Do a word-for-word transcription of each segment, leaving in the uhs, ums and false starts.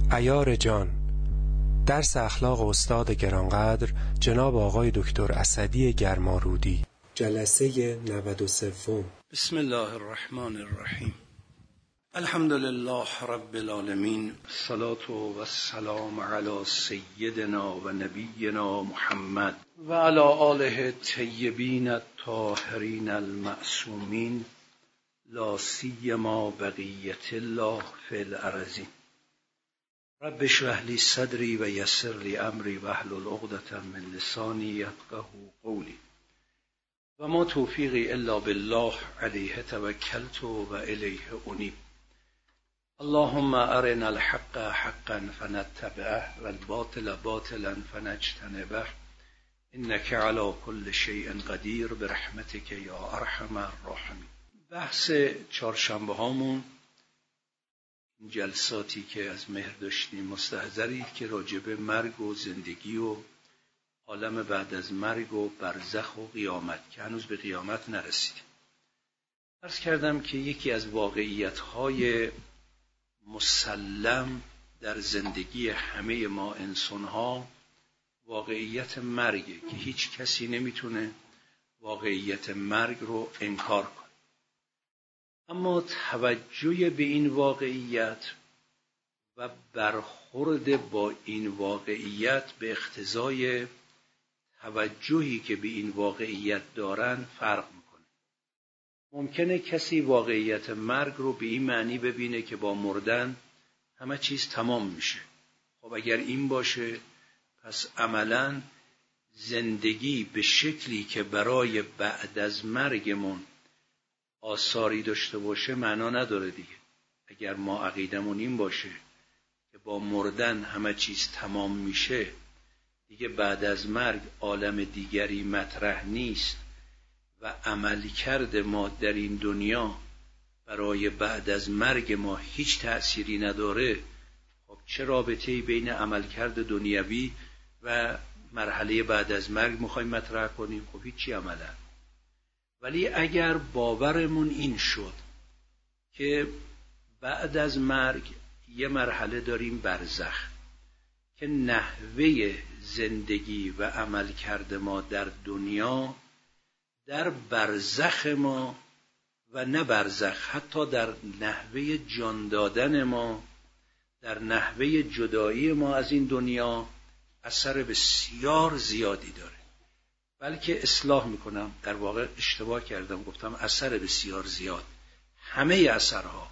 عیار جان، درس اخلاق استاد گرانقدر جناب آقای دکتر اسدی گرمارودی، جلسه نود و سه. بسم الله الرحمن الرحیم. الحمد لله رب العالمین، الصلاة و السلام علی سیدنا و نبینا محمد و علی آله الطیبین الطاهرین المعصومین، لا سیما بقیت الله فی الارضین. رب اشرح لی صدری و یسر لی امری واحلل عقدة من لسانی یفقهوا قولی. و ما توفیقی الا بالله، علیه توکلت و الیه انیب. اللهم ارنا الحق حقا فنتبعه و الباطل باطلا فنجتنبه، انک علی کل شیء قدیر برحمتک یا ارحم الراحمین. بحث چهارشنبه هامون، جلساتی که از مهر داشتیم، مستحضری که راجع به مرگ و زندگی و عالم بعد از مرگ و برزخ و قیامت، که هنوز به قیامت نرسیدیم. عرض کردم که یکی از واقعیت‌های مسلم در زندگی همه ما انسان‌ها واقعیت مرگه که هیچ کسی نمیتونه واقعیت مرگ رو انکار کنه. اما توجه به این واقعیت و برخورد با این واقعیت به اقتضای توجهی که به این واقعیت دارن فرق میکنه. ممکنه کسی واقعیت مرگ رو به این معنی ببینه که با مردن همه چیز تمام میشه. خب اگر این باشه، پس عملاً زندگی به شکلی که برای بعد از مرگمون آثاری داشته باشه معنا نداره دیگه. اگر ما عقیدمون این باشه که با مردن همه چیز تمام میشه، دیگه بعد از مرگ عالم دیگری مطرح نیست و عملکرد ما در این دنیا برای بعد از مرگ ما هیچ تأثیری نداره، خب چه رابطه‌ای بین عملکرد دنیوی و مرحله بعد از مرگ میخوایم مطرح کنیم؟ خب هیچی عملا. ولی اگر باورمون این شد که بعد از مرگ یه مرحله داریم برزخ، که نحوه زندگی و عملکرد ما در دنیا در برزخ ما و نه برزخ، حتی در نحوه جان دادن ما، در نحوه جدایی ما از این دنیا اثر بسیار زیادی داره. بلکه اصلاح میکنم، در واقع اشتباه کردم، گفتم اثر بسیار زیاد. همه اثرها،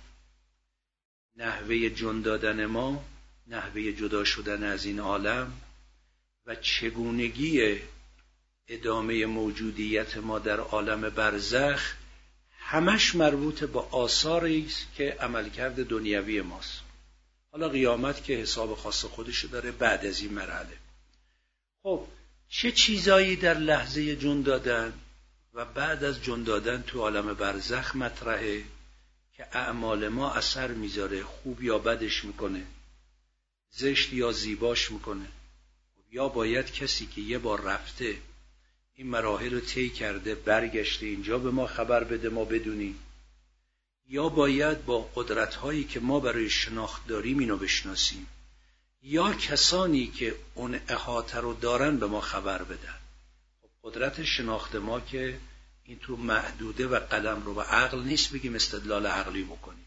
نحوه جان دادن ما، نحوه جدا شدن از این عالم و چگونگی ادامه موجودیت ما در عالم برزخ، همش مربوط به آثاری است که عملکرد دنیوی ماست. حالا قیامت که حساب خاص خودشو داره بعد از این مرحله. خب چه چیزایی در لحظه جون دادن و بعد از جون دادن تو عالم برزخ مطرحه که اعمال ما اثر میذاره، خوب یا بدش میکنه، زشت یا زیباش میکنه. یا باید کسی که یه بار رفته این مراحل رو طی کرده برگشته اینجا به ما خبر بده ما بدونیم، یا باید با قدرت‌هایی که ما برای شناخت داریم اینو بشناسیم، یا کسانی که اون احاطه رو دارن به ما خبر بدن. خب قدرت شناخت ما که این تو محدوده و قلم رو به عقل نیست بگیم استدلال عقلی بکنیم،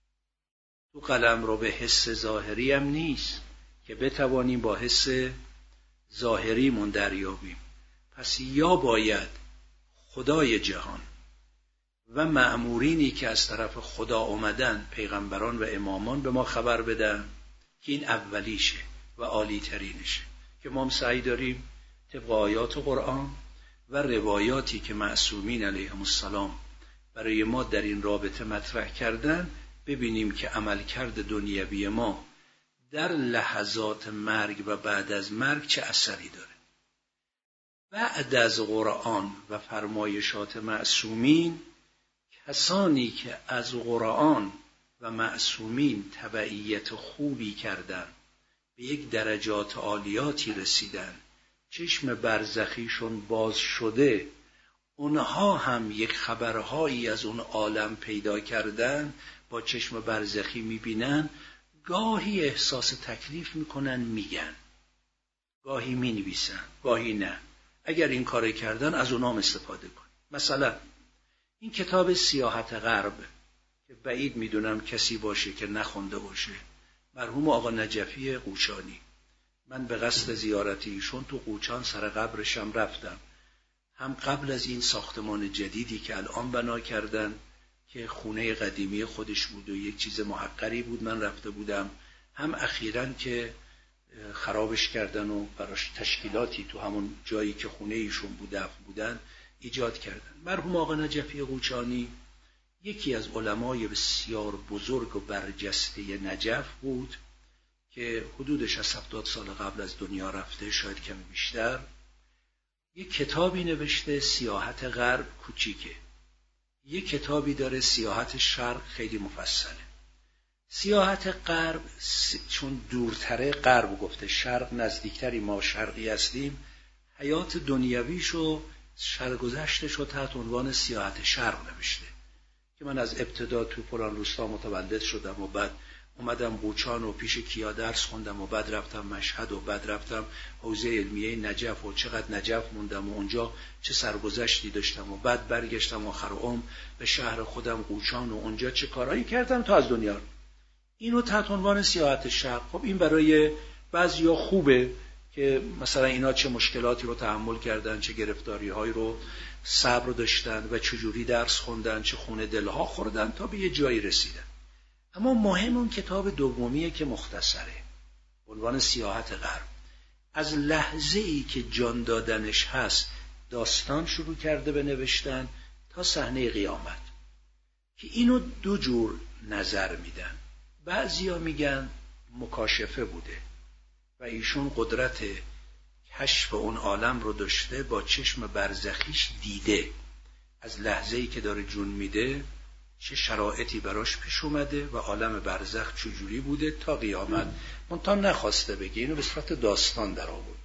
تو قلم رو به حس ظاهری هم نیست که بتوانیم با حس ظاهریمون دریابیم. پس یا باید خدای جهان و مأمورینی که از طرف خدا اومدن، پیغمبران و امامان، به ما خبر بدن که این اولیشه و عالی ترینشه، که ما هم سعی داریم طبق آیات قرآن و روایاتی که معصومین علیهم السلام برای ما در این رابطه مطرح کردن ببینیم که عملکرد دنیوی ما در لحظات مرگ و بعد از مرگ چه اثری داره. بعد از قرآن و فرمایشات معصومین، کسانی که از قرآن و معصومین تبعیت خوبی کردن، به یک درجات عالیاتی رسیدن، چشم برزخیشون باز شده، اونها هم یک خبرهایی از اون عالم پیدا کردن، با چشم برزخی میبینن، گاهی احساس تکلیف میکنن میگن، گاهی مینویسن، گاهی نه. اگر این کار کردن از اونام استفاده کن. مثلا این کتاب سیاحت غرب که بعید میدونم کسی باشه که نخونده باشه، مرحوم آقا نجفی قوچانی. من به قصد زیارت ایشون تو قوچان سر قبرشم رفتم، هم قبل از این ساختمان جدیدی که الان بنا کردن که خونه قدیمی خودش بود و یک چیز محقری بود من رفته بودم، هم اخیراً که خرابش کردن و براش تشکیلاتی تو همون جایی که خونه ایشون بود دفن بودن ایجاد کردن. مرحوم آقا نجفی قوچانی یکی از علمای بسیار بزرگ و برجسته نجف بود که حدودش از هفتاد سال قبل از دنیا رفته، شاید کمی بیشتر. یک کتابی نوشته سیاحت غرب، کوچیکه. یک کتابی داره سیاحت شرق، خیلی مفصله. سیاحت غرب چون دورتره، غرب گفته، شرق نزدیکتری، ما شرقی هستیم، حیات دنیویشو سرگذشتشو تحت عنوان سیاحت شرق نوشته که من از ابتدا تو فلان روستا متولد شدم و بعد اومدم قوچان و پیش کیا درس خوندم و بعد رفتم مشهد و بعد رفتم حوزه علمیه نجف و چقدر نجف موندم و اونجا چه سرگذشتی داشتم و بعد برگشتم آخر عمر به شهر خودم قوچان و اونجا چه کارایی کردم تا از دنیا. اینو تحت عنوان سیاحت شرق. خب این برای بعضیا خوبه که مثلا اینا چه مشکلاتی رو تحمل کردن، چه گرفتاری هایی رو صبر داشتن و چجوری درس خوندن، چه خون دلها خوردن تا به یه جایی رسیدن. اما مهم اون کتاب دومیه که مختصره، عنوان سیاحت غرب. از لحظه ای که جان دادنش هست داستان شروع کرده به نوشتن تا صحنه قیامت، که اینو دو جور نظر میدن. بعضیا میگن مکاشفه بوده و ایشون قدرت کشف اون عالم رو داشته، با چشم برزخیش دیده از لحظه ای که داره جون میده چه شرایطی براش پیش اومده و عالم برزخ چجوری بوده تا قیامت، منتها نخواسته بگه، اینو به صورت داستان در آورده.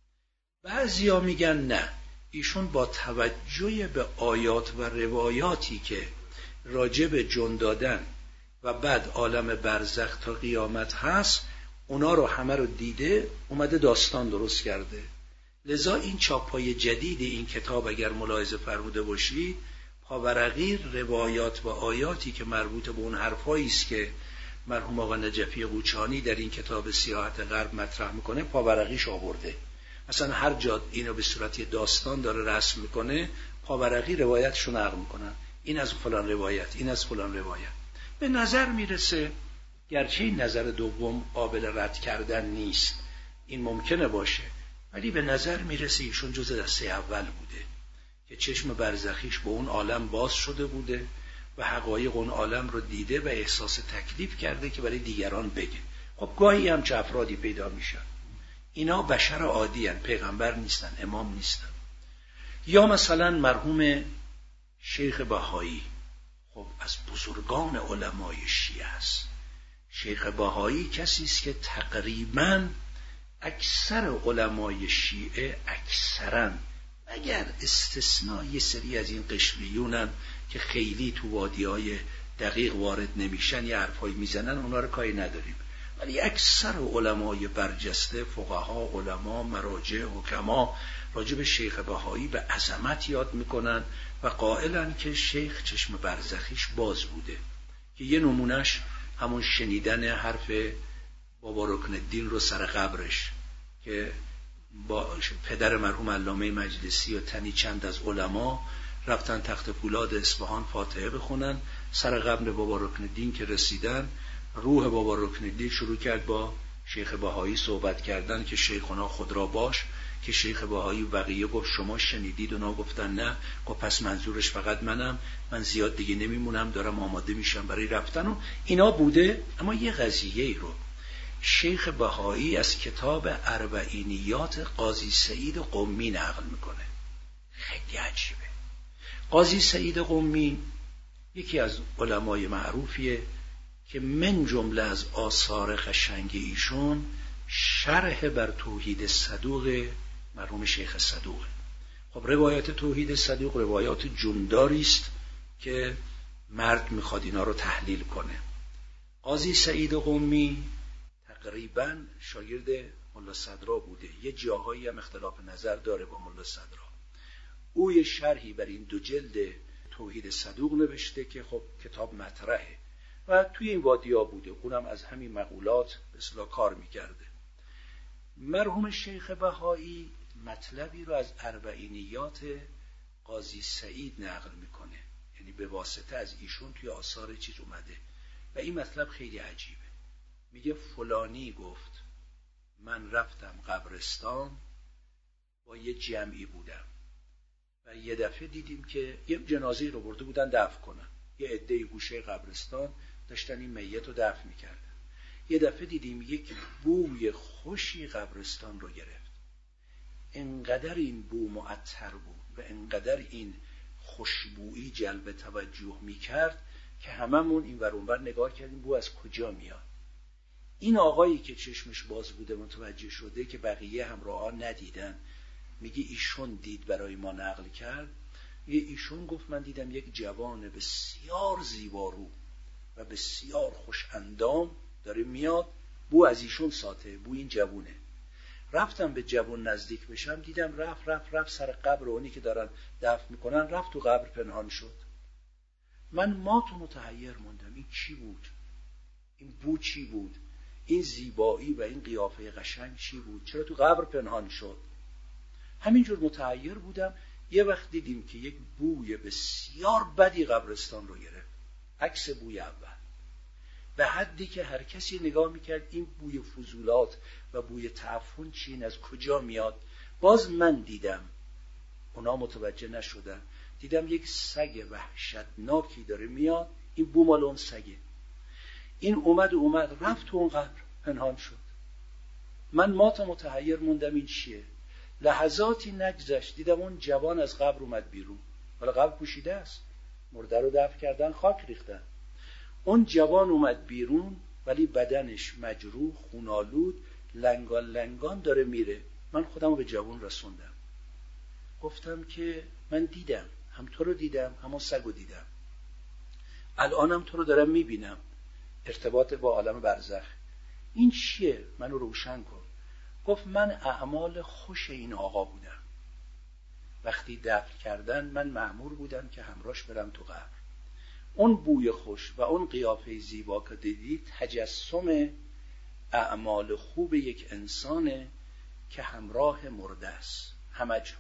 بعضیا میگن نه، ایشون با توجه به آیات و روایاتی که راجع به جون دادن و بعد عالم برزخ تا قیامت هست اونا رو همه رو دیده اومده داستان درست کرده. لذا این چاپای جدید این کتاب اگر ملاحظه فرموده باشید، پاورقی روایات و آیاتی که مربوط به اون حرفایی است که مرحوم آقا نجفی قوچانی در این کتاب سیاحت غرب مطرح میکنه پاورقیش آورده. مثلا هر جا اینو به صورت داستان داره رسم میکنه، پاورقی روایتشو نقل میکنن، این از فلان روایت، این از فلان روایت. به نظر میرسه، گرچه این نظر دوم قابل رد کردن نیست، این ممکنه باشه، ولی به نظر میرسه ایشون جز دسته اول بوده که چشم برزخیش به اون عالم باز شده بوده و حقایق اون عالم رو دیده و احساس تکلیف کرده که برای دیگران بگه. خب گاهی هم چه افرادی پیدا میشن اینا بشر عادی هن، پیغمبر نیستن، امام نیستن. یا مثلا مرحوم شیخ بهایی، خب از بزرگان علمای شیعه است. شیخ بهایی کسی است که تقریباً اکثر علمای شیعه اکثراً اگر استثناء یه سری از این قشریونن که خیلی تو وادی‌های دقیق وارد نمیشن یه حرفایی میزنن، اونا رو کاری نداریم، ولی اکثر علمای برجسته، فقها، علما، مراجع، حکما راجع به شیخ بهایی به عظمت یاد میکنن و قائلن که شیخ چشم برزخیش باز بوده، که یه نمونهش همون شنیدن حرف بابا رکن الدین رو سر قبرش که با پدر مرحوم علامه مجلسی و تنی چند از علما رفتن تخت پولاد اصفهان فاتحه بخونن. سر قبر بابا رکن الدین که رسیدن، روح بابا رکن الدین شروع کرد با شیخ بهایی صحبت کردن که شیخنا خود را باش، که شیخ بهایی بقیه گفت شما شنیدید؟ اونا گفتن نه. گفت پس منظورش فقط منم، من زیاد دیگه نمیمونم، دارم آماده میشم برای رفتن و اینا بوده. اما یه قضیه ای رو شیخ بهایی از کتاب اربعینیات قاضی سعید قمی نقل میکنه، خیلی عجیبه. قاضی سعید قمی یکی از علمای معروفیه که من جمله از آثار قشنگ ایشون شرح بر توحید صدوق مرحوم شیخ صدوق. خب روایات توحید صدوق روایات جونداری است که مرد میخواد اینا رو تحلیل کنه. قاضی سعید قمی تقریباً شاگرد ملا صدرا بوده، یه جاهایی هم اختلاف نظر داره با ملا صدرا. او یه شرحی بر این دو جلد توحید صدوق نوشته که خب کتاب مطرحه و توی این وادیا بوده، اونم از همین مقولات به اصطلاح کار میکرده. مرحوم شیخ بهایی مطلبی رو از اربعینیات قاضی سعید نقل میکنه، یعنی به واسطه از ایشون توی آثار چیز اومده و این مطلب خیلی عجیبه. میگه فلانی گفت من رفتم قبرستان با یه جمعی بودم و یه دفعه دیدیم که یه جنازه رو برده بودن دفن کنن، یه عده گوشه قبرستان داشتن این میت رو دفن میکردن. یه دفعه دیدیم یک بوی خوشی قبرستان رو گرفت. انقدر این بو معطر بود و انقدر این خوشبویی جلب توجه میکرد که هممون این ور اون ور نگاه کردیم بو از کجا میاد. این آقایی که چشمش باز بوده متوجه شده که بقیه همراهان ندیدن، میگه ایشون دید برای ما نقل کرد. میگه ایشون گفت من دیدم یک جوان بسیار زیبارو و بسیار خوش اندام داره میاد، بو از ایشون ساته، بو این جوونه. رفتم به جوان نزدیک بشم، دیدم رفت رفت رفت سر قبر اونی که دارن دفن میکنن، رفت تو قبر پنهان شد. من ما تو متحیر موندم این چی بود؟ این بو چی بود؟ این زیبایی و این قیافه قشنگ چی بود؟ چرا تو قبر پنهان شد؟ همینجور متحیر بودم. یه وقت دیدیم که یک بوی بسیار بدی قبرستان رو گرفت، عکس بوی اول، به حدی که هر کسی نگاه میکرد این بوی فضولات و بوی تعفن چین از کجا میاد. باز من دیدم، اونا متوجه نشدن، دیدم یک سگ وحشتناکی داره میاد، این بو مال اون سگه. این اومد و اومد رفت تو اون قبر پنهان شد. من ما تا متحیر موندم این چیه. لحظاتی نگذشت دیدم اون جوان از قبر اومد بیرون، حالا قبر پوشیده است، مرده رو دفن کردن، خاک ریختن. اون جوان اومد بیرون ولی بدنش مجروح، خونالود، لنگان لنگان داره میره. من خودم رو به جوان رسوندم، گفتم که من دیدم، هم تو رو دیدم، همون سگ رو دیدم، الانم تو رو دارم میبینم، ارتباط با عالم برزخ. این چیه؟ منو روشن کن. گفت من اعمال خوش این آقا بودم، وقتی دفن کردن من مأمور بودم که همراهش برم تو قبر. اون بوی خوش و اون قیافه زیبا که دیدی تجسم اعمال خوب یک انسانه که همراه مرده است همه جا.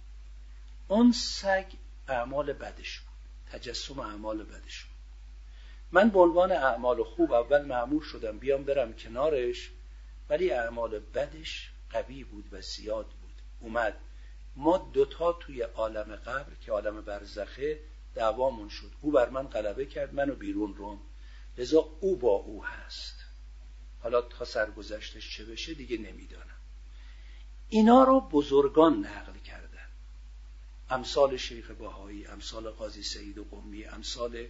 اون سگ اعمال بدش بود، تجسم اعمال بدش بود. من به عنوان اعمال خوب اول مأمور شدم بیام برم کنارش، ولی اعمال بدش قوی بود و زیاد بود. اومد ما دوتا توی عالم قبر که عالم برزخه دعوامون شد، او بر من غلبه کرد، منو بیرون روم، لذا او با او هست. حالا تا سرگذشتش چه بشه دیگه نمیدانم. اینا رو بزرگان نقل کردن، امثال شیخ بهایی، امثال قاضی سعید قمی، امثال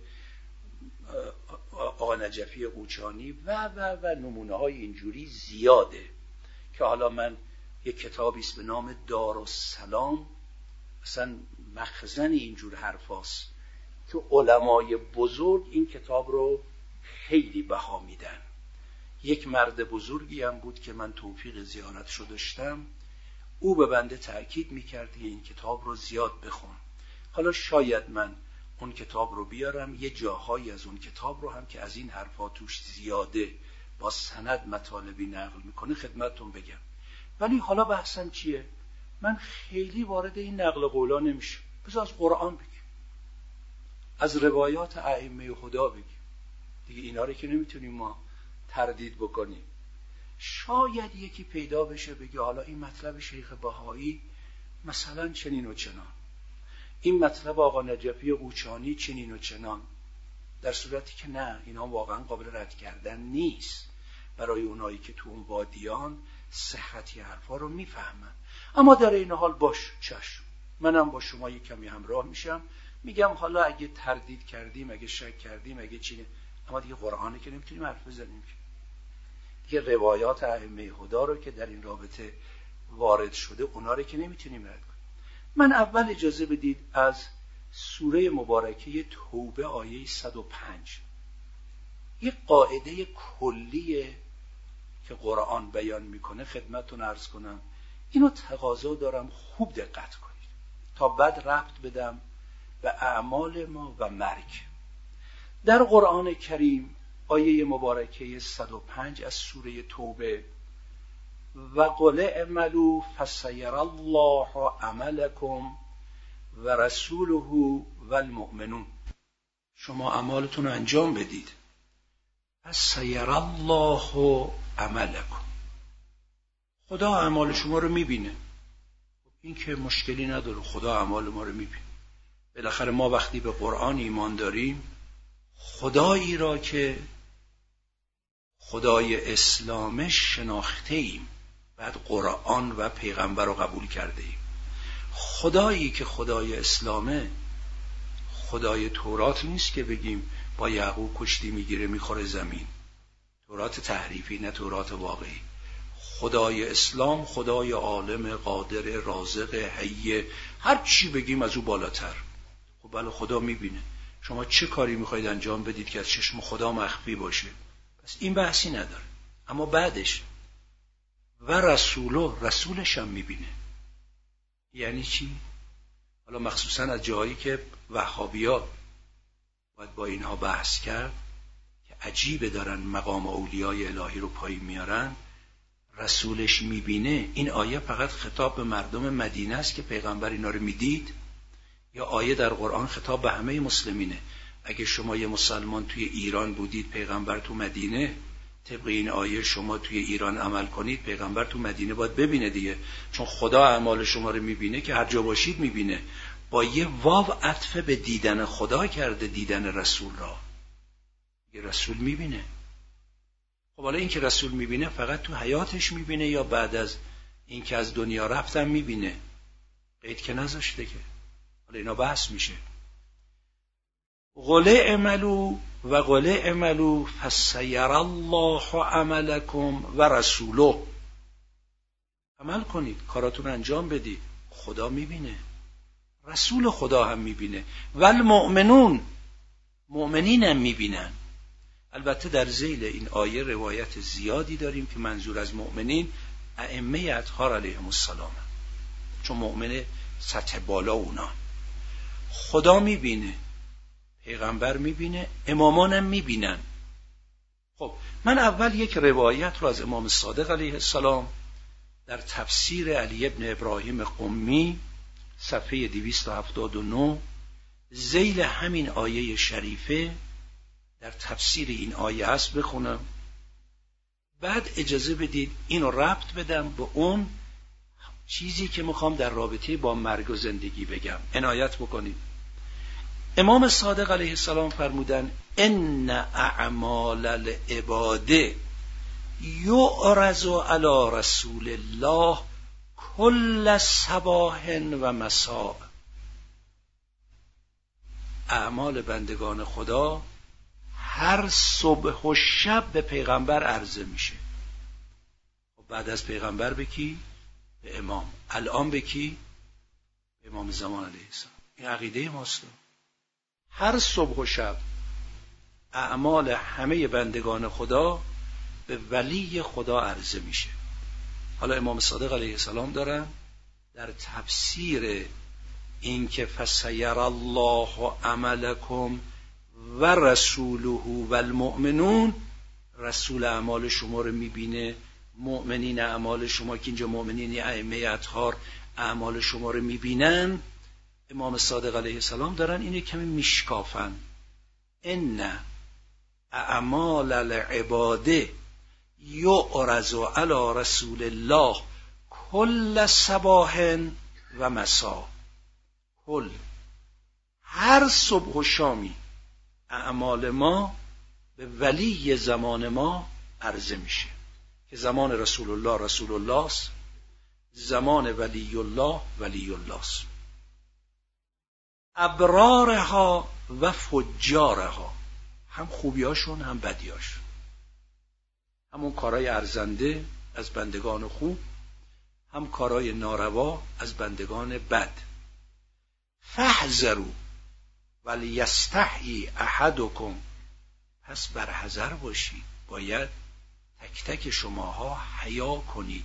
آقا نجفی قوچانی و و و نمونه های اینجوری زیاده که حالا من یک کتابی است به نام دارالسلام، اصلا مخزن اینجور حرفاست که علمای بزرگ این کتاب رو خیلی بها میدن. یک مرد بزرگی هم بود که من توفیق زیارتشو داشتم، او به بنده تأکید میکرد که این کتاب رو زیاد بخون. حالا شاید من اون کتاب رو بیارم، یه جاهایی از اون کتاب رو هم که از این حرفا توش زیاده با سند مطالبی نقل میکنه خدمتتون بگم. ولی حالا بحثم چیه؟ من خیلی وارد این نقل قولا نمیشم. بذار از قرآن بگیم، از روایات ائمه خدا بگیم دیگه. اینا رو که نمیتونیم ما تردید بکنیم. شاید یکی پیدا بشه بگه حالا این مطلب شیخ بهایی مثلا چنین و چنان، این مطلب آقا نجفی قوچانی چنین و چنان، در صورتی که نه، اینا واقعا قابل رد کردن نیست برای اونایی که تو اون وادیان صحتی حرفا رو میفهمن. اما در این حال باش، چشم، منم با شما یک کمی همراه میشم، میگم حالا اگه تردید کردیم، اگه شک کردیم، اگه چی، اما دیگه قرآنه که نمیتونیم حرف بزنیم، دیگه روایات ائمه خدا رو که در این رابطه وارد شده اونا رو که نمیتونیم رد کنیم. من اول اجازه بدید از سوره مبارکه توبه آیه صد و پنج یک قاعده کلیه که قرآن بیان میکنه خدمتتون عرض کنم، اینو تقاضا دارم خوب دقت کنید تا بعد ربط بدم به اعمال ما و مرگ. در قرآن کریم آیه مبارکه صد و پنج از سوره توبه، و قل اعملوا فسیری الله عملکم و رسوله و المؤمنون، شما اعمالتون رو انجام بدید، فسیری الله عملکم، خدا اعمال شما رو میبینه. این که مشکلی نداره، خدا اعمال ما رو میبینه. بالاخره ما وقتی به قرآن ایمان داریم، خدایی را که خدای اسلامش شناخته ایم، بعد قرآن و پیغمبر رو قبول کرده ایم. خدایی که خدای اسلامه خدای تورات نیست که بگیم با یعقوب کشتی میگیره میخوره زمین، تورات تحریفی نه تورات واقعی. خدای اسلام خدای عالم، قادر، رازق، حی، هر چی بگیم از او بالاتر. خب بله خدا میبینه. شما چه کاری میخواید انجام بدید که از چشم خدا مخفی باشه؟ پس این بحثی نداره. اما بعدش و رسوله، رسولش هم میبینه. یعنی چی؟ حالا مخصوصا از جایی که وهابیا باید با اینها بحث کرد که عجیبه دارن مقام اولیای الهی رو پایین میارن. رسولش میبینه، این آیه فقط خطاب به مردم مدینه است که پیغمبر اینا رو میدید، یا آیه در قرآن خطاب به همه مسلمینه؟ اگه شما یه مسلمان توی ایران بودید، پیغمبر تو مدینه، طبق این آیه شما توی ایران عمل کنید، پیغمبر تو مدینه باید ببینه دیگه، چون خدا اعمال شما رو میبینه که هر جا باشید میبینه. با یه واو عطف به دیدن خدا کرده، دیدن رسول را. یه رسول میبینه. خب حالا این که رسول میبینه فقط تو حیاتش میبینه یا بعد از این که از دنیا رفتم میبینه؟ قید که نذاشته که. حالا اینا بحث میشه. قل اعملوا و قل اعملوا فسیری الله عملکم و رسوله، عمل کنید، کاراتون انجام بدید، خدا میبینه، رسول خدا هم میبینه، و المؤمنون، مؤمنین هم میبینن. البته در ذیل این آیه روایت زیادی داریم که منظور از مؤمنین ائمه اطهار علیهم السلام، چون مؤمن سطح بالا اونا. خدا میبینه، پیغمبر میبینه، امامان هم میبینن. خب من اول یک روایت رو از امام صادق علیه السلام در تفسیر علی ابن ابراهیم قمی صفحه دویست و هفتاد و نه ذیل همین آیه شریفه در تفسیر این آیه هست بخونم، بعد اجازه بدید اینو ربط بدم به اون چیزی که میخوام در رابطه با مرگ و زندگی بگم. عنایت بکنید. امام صادق علیه السلام فرمودن ان اعمال العباد یعرض علی رسول الله کل صباح و مساء، اعمال بندگان خدا هر صبح و شب به پیغمبر عرضه میشه. و بعد از پیغمبر به کی؟ به امام. الان به کی؟ به امام زمان علیه السلام. این عقیده ماست. هر صبح و شب اعمال همه بندگان خدا به ولی خدا عرضه میشه. حالا امام صادق علیه السلام دارن در تفسیر این که فسیر الله عملکم و رسوله و المؤمنون، رسول اعمال شما رو میبینه، مؤمنین اعمال شما که اینجا مؤمنین ائمه اطهار اعمال شما رو میبینن. امام صادق علیه السلام دارن اینه کمی میشکافن. ان اعمال العباد یعرض علی رسول الله کل صباح و مساء، کل هر صبح و شامی اعمال ما به ولی زمان ما عرضه میشه که زمان رسول الله رسول الله است، زمان ولی الله ولی الله است. ابرارها و فجارها، هم خوبیاشون هم بدیاشون، همون کارهای ارزنده از بندگان خوب، هم کارهای ناروا از بندگان بد. فاحذروا ولیستحیی احدکم پس برحذر باشید. باید تک تک شماها حیا کنید،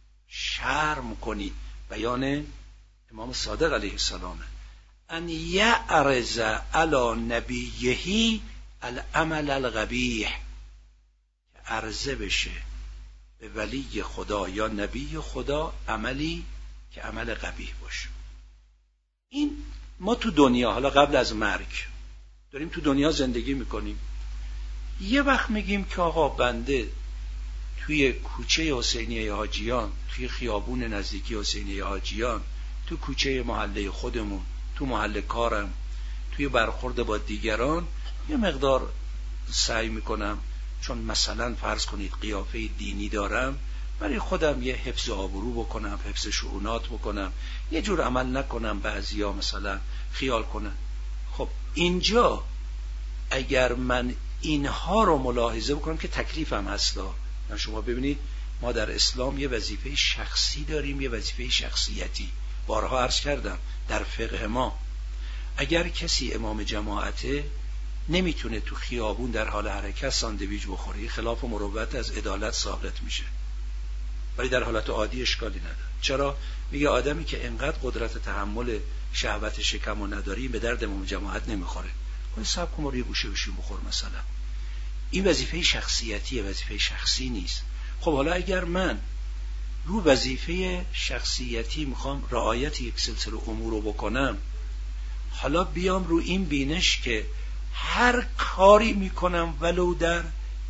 شرم کنید. بیان امام صادق علیه السلام ان یعرض علی نبیه العمل القبیح، که عرضه بشه به ولی خدا یا نبی خدا عملی که عمل قبیح باشه. این ما تو دنیا، حالا قبل از مرگ داریم تو دنیا زندگی میکنیم، یه وقت میگیم که آقا بنده توی کوچه حسینیه حاجیان، توی خیابون نزدیکی حسینیه حاجیان، تو کوچه محله خودمون، تو محله کارم، توی برخورد با دیگران یه مقدار سعی میکنم، چون مثلا فرض کنید قیافه دینی دارم، برای خودم یه حفظ آبرو بکنم، حفظ شؤونات بکنم، یه جور عمل نکنم بعضیا مثلا خیال کنن. خب اینجا اگر من اینها رو ملاحظه بکنم که تکلیفم هستا. شما ببینید ما در اسلام یه وظیفه شخصی داریم، یه وظیفه شخصیتی. بارها عرض کردم در فقه ما اگر کسی امام جماعته نمیتونه تو خیابون در حال حرکت ساندویچ بخوره، خلاف مروت از عدالت ساقط میشه، ولی در حالت عادی اشکالی نداره. چرا؟ میگه آدمی که انقدر قدرت تحمل شهوت شکم و نداری به درد امام جماعت نمیخوره، خب صبر کن یه گوشه بشین بخور مثلا. این وظیفه شخصیتیه، وظیفه شخصی نیست. خب حالا اگر من رو وظیفه شخصیتی میخوام رعایت یک سلسله امور رو بکنم، حالا بیام رو این بینش که هر کاری میکنم ولو در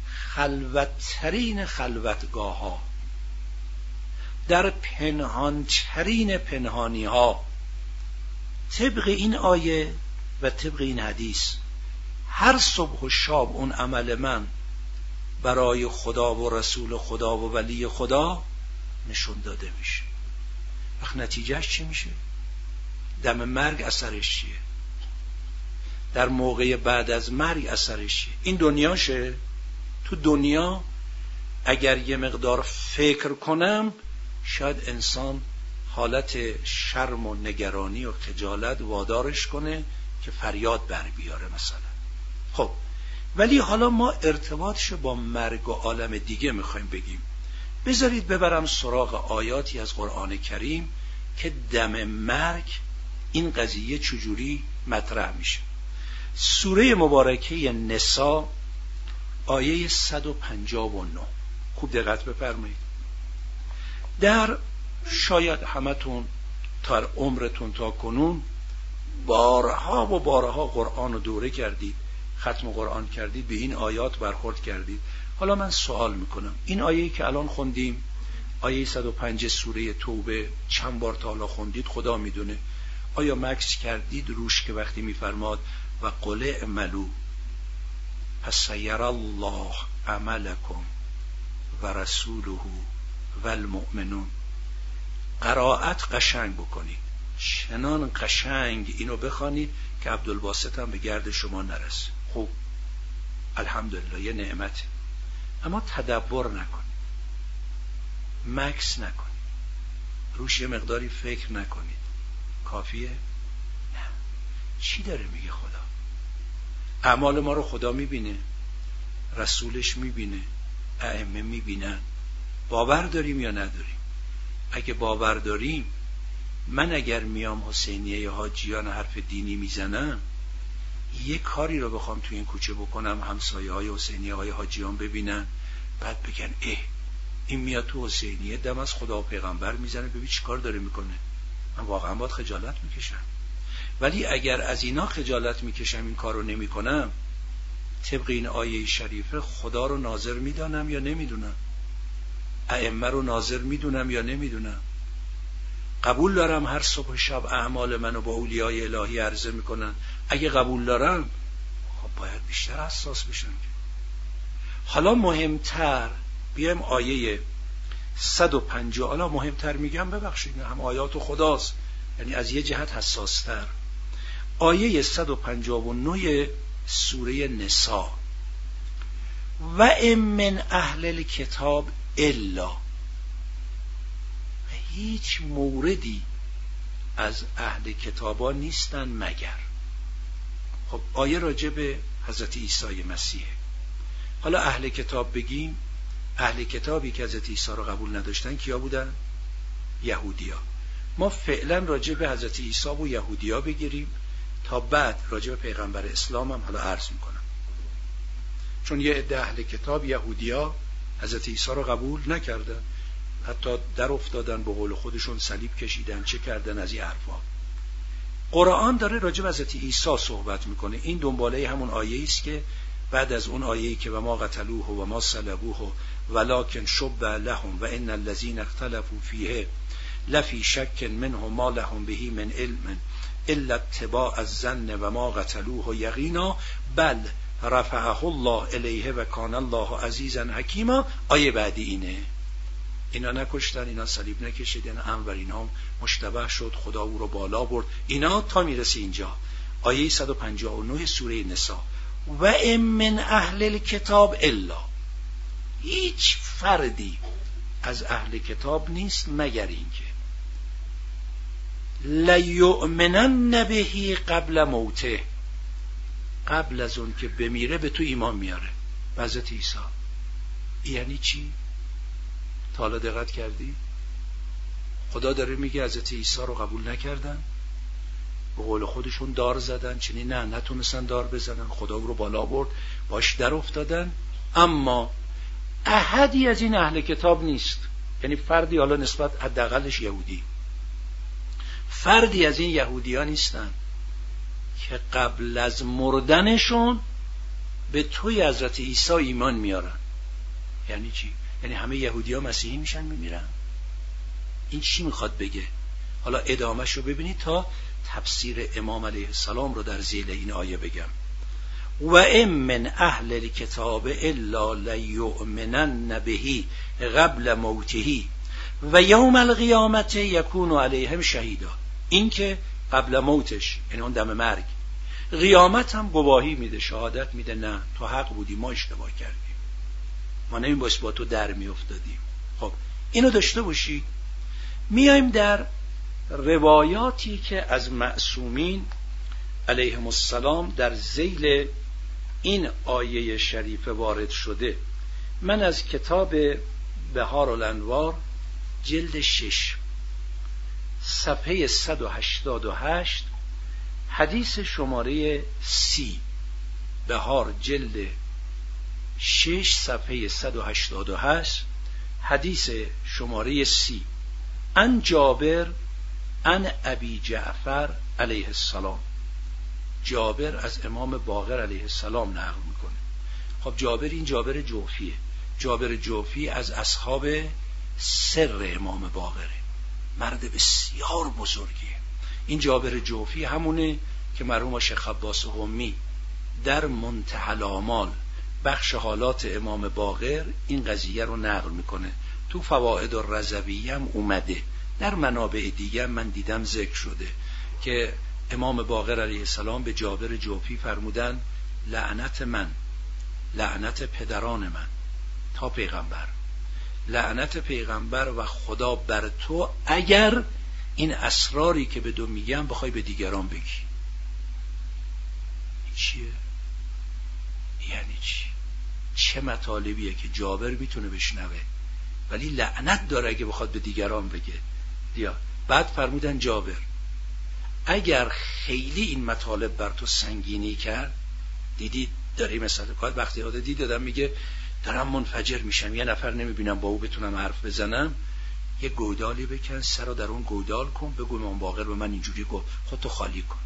خلوتترین خلوتگاه ها، در پنهانترین پنهانی ها، طبق این آیه و طبق این حدیث هر صبح و شب اون عمل من برای خدا و رسول خدا و ولی خدا نشون داده میشه. وقت نتیجهش چی میشه؟ دم مرگ اثرش چیه؟ در موقع بعد از مرگ اثرش چیه؟ این دنیاشه. تو دنیا اگر یه مقدار فکر کنم شاید انسان حالت شرم و نگرانی و خجالت وادارش کنه که فریاد بر بیاره مثلا. خب ولی حالا ما ارتباطشو با مرگ و عالم دیگه میخوایم بگیم. بذارید ببرم سراغ آیاتی از قرآن کریم که دم مرگ این قضیه چجوری مطرح میشه. سوره مبارکه نساء آیه صد و پنجاه و نه، خوب دقت بفرمایید. در شاید همتون تا عمرتون تا کنون بارها و بارها قرآن رو دوره کردید، ختم قرآن کردید، به این آیات برخورد کردید. حالا من سوال میکنم، این آیه‌ای که الان خوندیم، آیه صد و پنج سوره توبه، چند بار تا حالا خوندید خدا میدونه، آیا مکس کردید روش که وقتی میفرماد و قل اعملوا پس سیر الله عملکم و رسوله و المؤمنون، قرائت قشنگ بکنید، چنان قشنگ اینو بخوانید که عبدالباسط هم به گرد شما نرسه. خوب، الحمدلله، یه نعمت. اما تدبر نکنید، مکس نکنید، روش یه مقداری فکر نکنید. کافیه؟ نه. چی داره میگه خدا؟ اعمال ما رو خدا میبینه، رسولش میبینه، ائمه میبینن. باور داریم یا نداریم؟ اگه باور داریم، من اگر میام حسینیه حاجیان حرف دینی میزنم، یه کاری رو بخوام تو این کوچه بکنم همسایه های حسینیه های حاجیان ببینن، بعد بگن اه این میاد تو حسینیه دم از خدا و پیغمبر میزنه، ببین چی کار داره میکنه، من واقعا باید خجالت میکشم. ولی اگر از اینا خجالت میکشم، این کار رو نمی کنم، طبق این آیه شریفه خدا رو ناظر میدانم یا نمیدونم؟ ائمه رو ناظر میدونم یا نمیدونم؟ قبول دارم هر صبح شب اعمال منو با اولیای الهی عرضه میکنن؟ اگه قبول دارم، خب باید بیشتر حساس بشم. حالا مهمتر بیایم آیه صد و پنجاه، حالا مهمتر میگم ببخشید هم آیات خداست، یعنی از یه جهت حساستر. آیه صد و پنجاه و نه سوره نساء، و ام من اهل الکتاب الا، هیچ موردی از اهل کتابا نیستن مگر. خب آیه راجع به حضرت عیسی مسیح، حالا اهل کتاب بگیم، اهل کتابی که حضرت عیسی رو قبول نداشتن کیا بودن؟ یهودیا. ما فعلا راجع به حضرت عیسی و یهودیا بگیریم تا بعد راجع به پیغمبر اسلام هم حالا عرض میکنم. چون یه عده اهل کتاب یهودیا حضرت عیسی رو قبول نکردن، حتی در افتادن، به قول خودشون صلیب کشیدن، چه کردن از این حرفا. قرآن داره راجع به حضرت عیسی صحبت میکنه. این دنباله همون آیه است که بعد از اون آیه‌ای که و ما قتلوه و ما صلبوه ولکن شبه لهم و ان الذين اختلفوا فیه لفی شک منه ما لهم به من علم الا اتباع الظن و ما قتلوه یقینا بل رفعه الله الیه و کان الله عزیزا حکیما. آیه بعدی اینه، اینا نکشتن، اینا صلیب نکشیدن، انور اینا مشتبه شد، خدا او رو بالا برد، اینا تا میرسه اینجا آیه صد و پنجاه و نه سوره نساء. و ام من اهل الکتاب الا، هیچ فردی از اهل کتاب نیست مگر اینکه لیؤمنن بهی قبل موته، قبل از اون که بمیره به تو ایمان میاره. حضرت عیسی یعنی چی؟ تا حالا دقت کردی؟ خدا داره میگه حضرت عیسی رو قبول نکردن، به قول خودشون دار زدن، چنین نه نتونستن دار بزنن، خدا رو بالا برد، باش در افتادن. اما احدی از این اهل کتاب نیست، یعنی فردی، حالا نسبت حداقلش یهودی، فردی از این یهودیان نیستن که قبل از مردنشون به توی حضرت عیسی ایمان میارن. یعنی چی؟ یعنی همه یهودی‌ها مسیحی میشن میمیرن؟ این چی میخواد بگه؟ حالا ادامهش رو ببینید تا تفسیر امام علیه السلام رو در ذیل این آیه بگم. و ام من اهل الکتاب الا لیؤمنن بهی قبل موته و یوم القیامت یکون علیهم شهیدا. این که قبل موتش، یعنی اون دم مرگ، قیامت هم گواهی میده، شهادت میده، نه تو حق بودی، ما اشتباه کردیم، ما نمی باش با تو در می افتادیم. خب اینو داشته باشید. میایم در روایاتی که از معصومین علیهم السلام در ذیل این آیه شریفه وارد شده. من از کتاب بهارالانوار جلد شش صفحه صد و هشتاد و هشت حدیث شماره سی، بهار جلد شش صفحه صد و هشتاد و هشت حدیث شماره سی، ان جابر ان ابی جعفر علیه السلام. جابر از امام باقر علیه السلام نقل میکنه. خب جابر این جابر جوفیه. جابر جوفی از اصحاب سر امام باقره، مرد بسیار بزرگیه. این جابر جوفی همونه که مرحوم شیخ عباس قمی در منتهی الآمال بخش حالات امام باقر این قضیه رو نقل میکنه. تو فوائد الرضویه هم اومده، در منابع دیگه من دیدم ذکر شده که امام باقر علیه السلام به جابر جوفی فرمودن لعنت من، لعنت پدران من تا پیغمبر، لعنت پیغمبر و خدا بر تو اگر این اسراری که به دو میگم بخوای به دیگران بگی. این چیه؟ یعنی چی؟ چه مطالبیه که جابر میتونه بشنوه ولی لعنت داره اگه بخواد به دیگران بگه؟ دیا. بعد فرمودن جابر اگر خیلی این مطالب بر تو سنگینی کرد، دیدی داری مثلا وقتی آده دید دادم میگه دارم منفجر میشم، یه نفر نمیبینم با او بتونم حرف بزنم، یه گودالی بکن، سر رو در اون گودال کن، بگو امام باقر به من اینجوری گفت، خودتو خالی کن.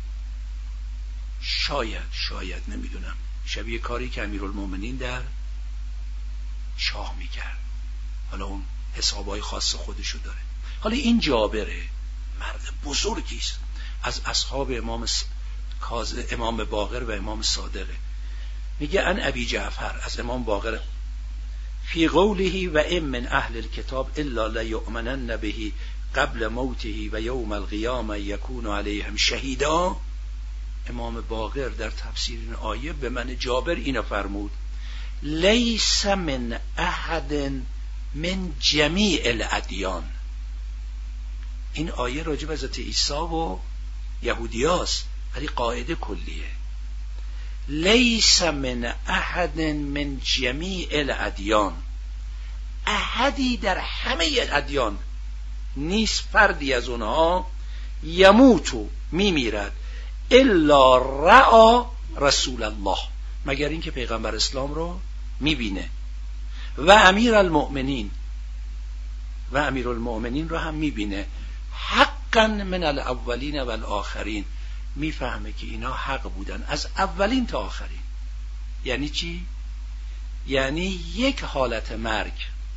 شاید شاید نمیدونم شبیه کاری که امیرالمومنین در شاه میکرد، حالا اون حسابای خاص خودشو داره. حالا این جابره مرد بزرگیست، از اصحاب امام س... امام باقر و امام صادقه. میگه ان ابی جعفر از امام باقر فی قوله و ام من اهل الكتاب الا لیؤمنن بهی قبل موته و یوم القیامه یکون علیهم شهیدا. امام باقر در تفسیر این آیه به من جابر اینو فرمود لیس من احد من جمیع الادیان. این آیه راجع به حضرت عیسی و یهودیاست ولی قاعده کلیه. لیس من احد من جمیع الادیان، احدی در همه ادیان نیست، فردی از اونها یموتو میمیرد الا رأى رسول الله، مگر اینکه پیغمبر اسلام رو میبینه، و امیر المؤمنین، و امیر المؤمنین رو هم میبینه، حقا من الاولین و الاخرین، میفهمه که اینا حق بودن از اولین تا آخرین. یعنی چی؟ یعنی یک حالت مرگ،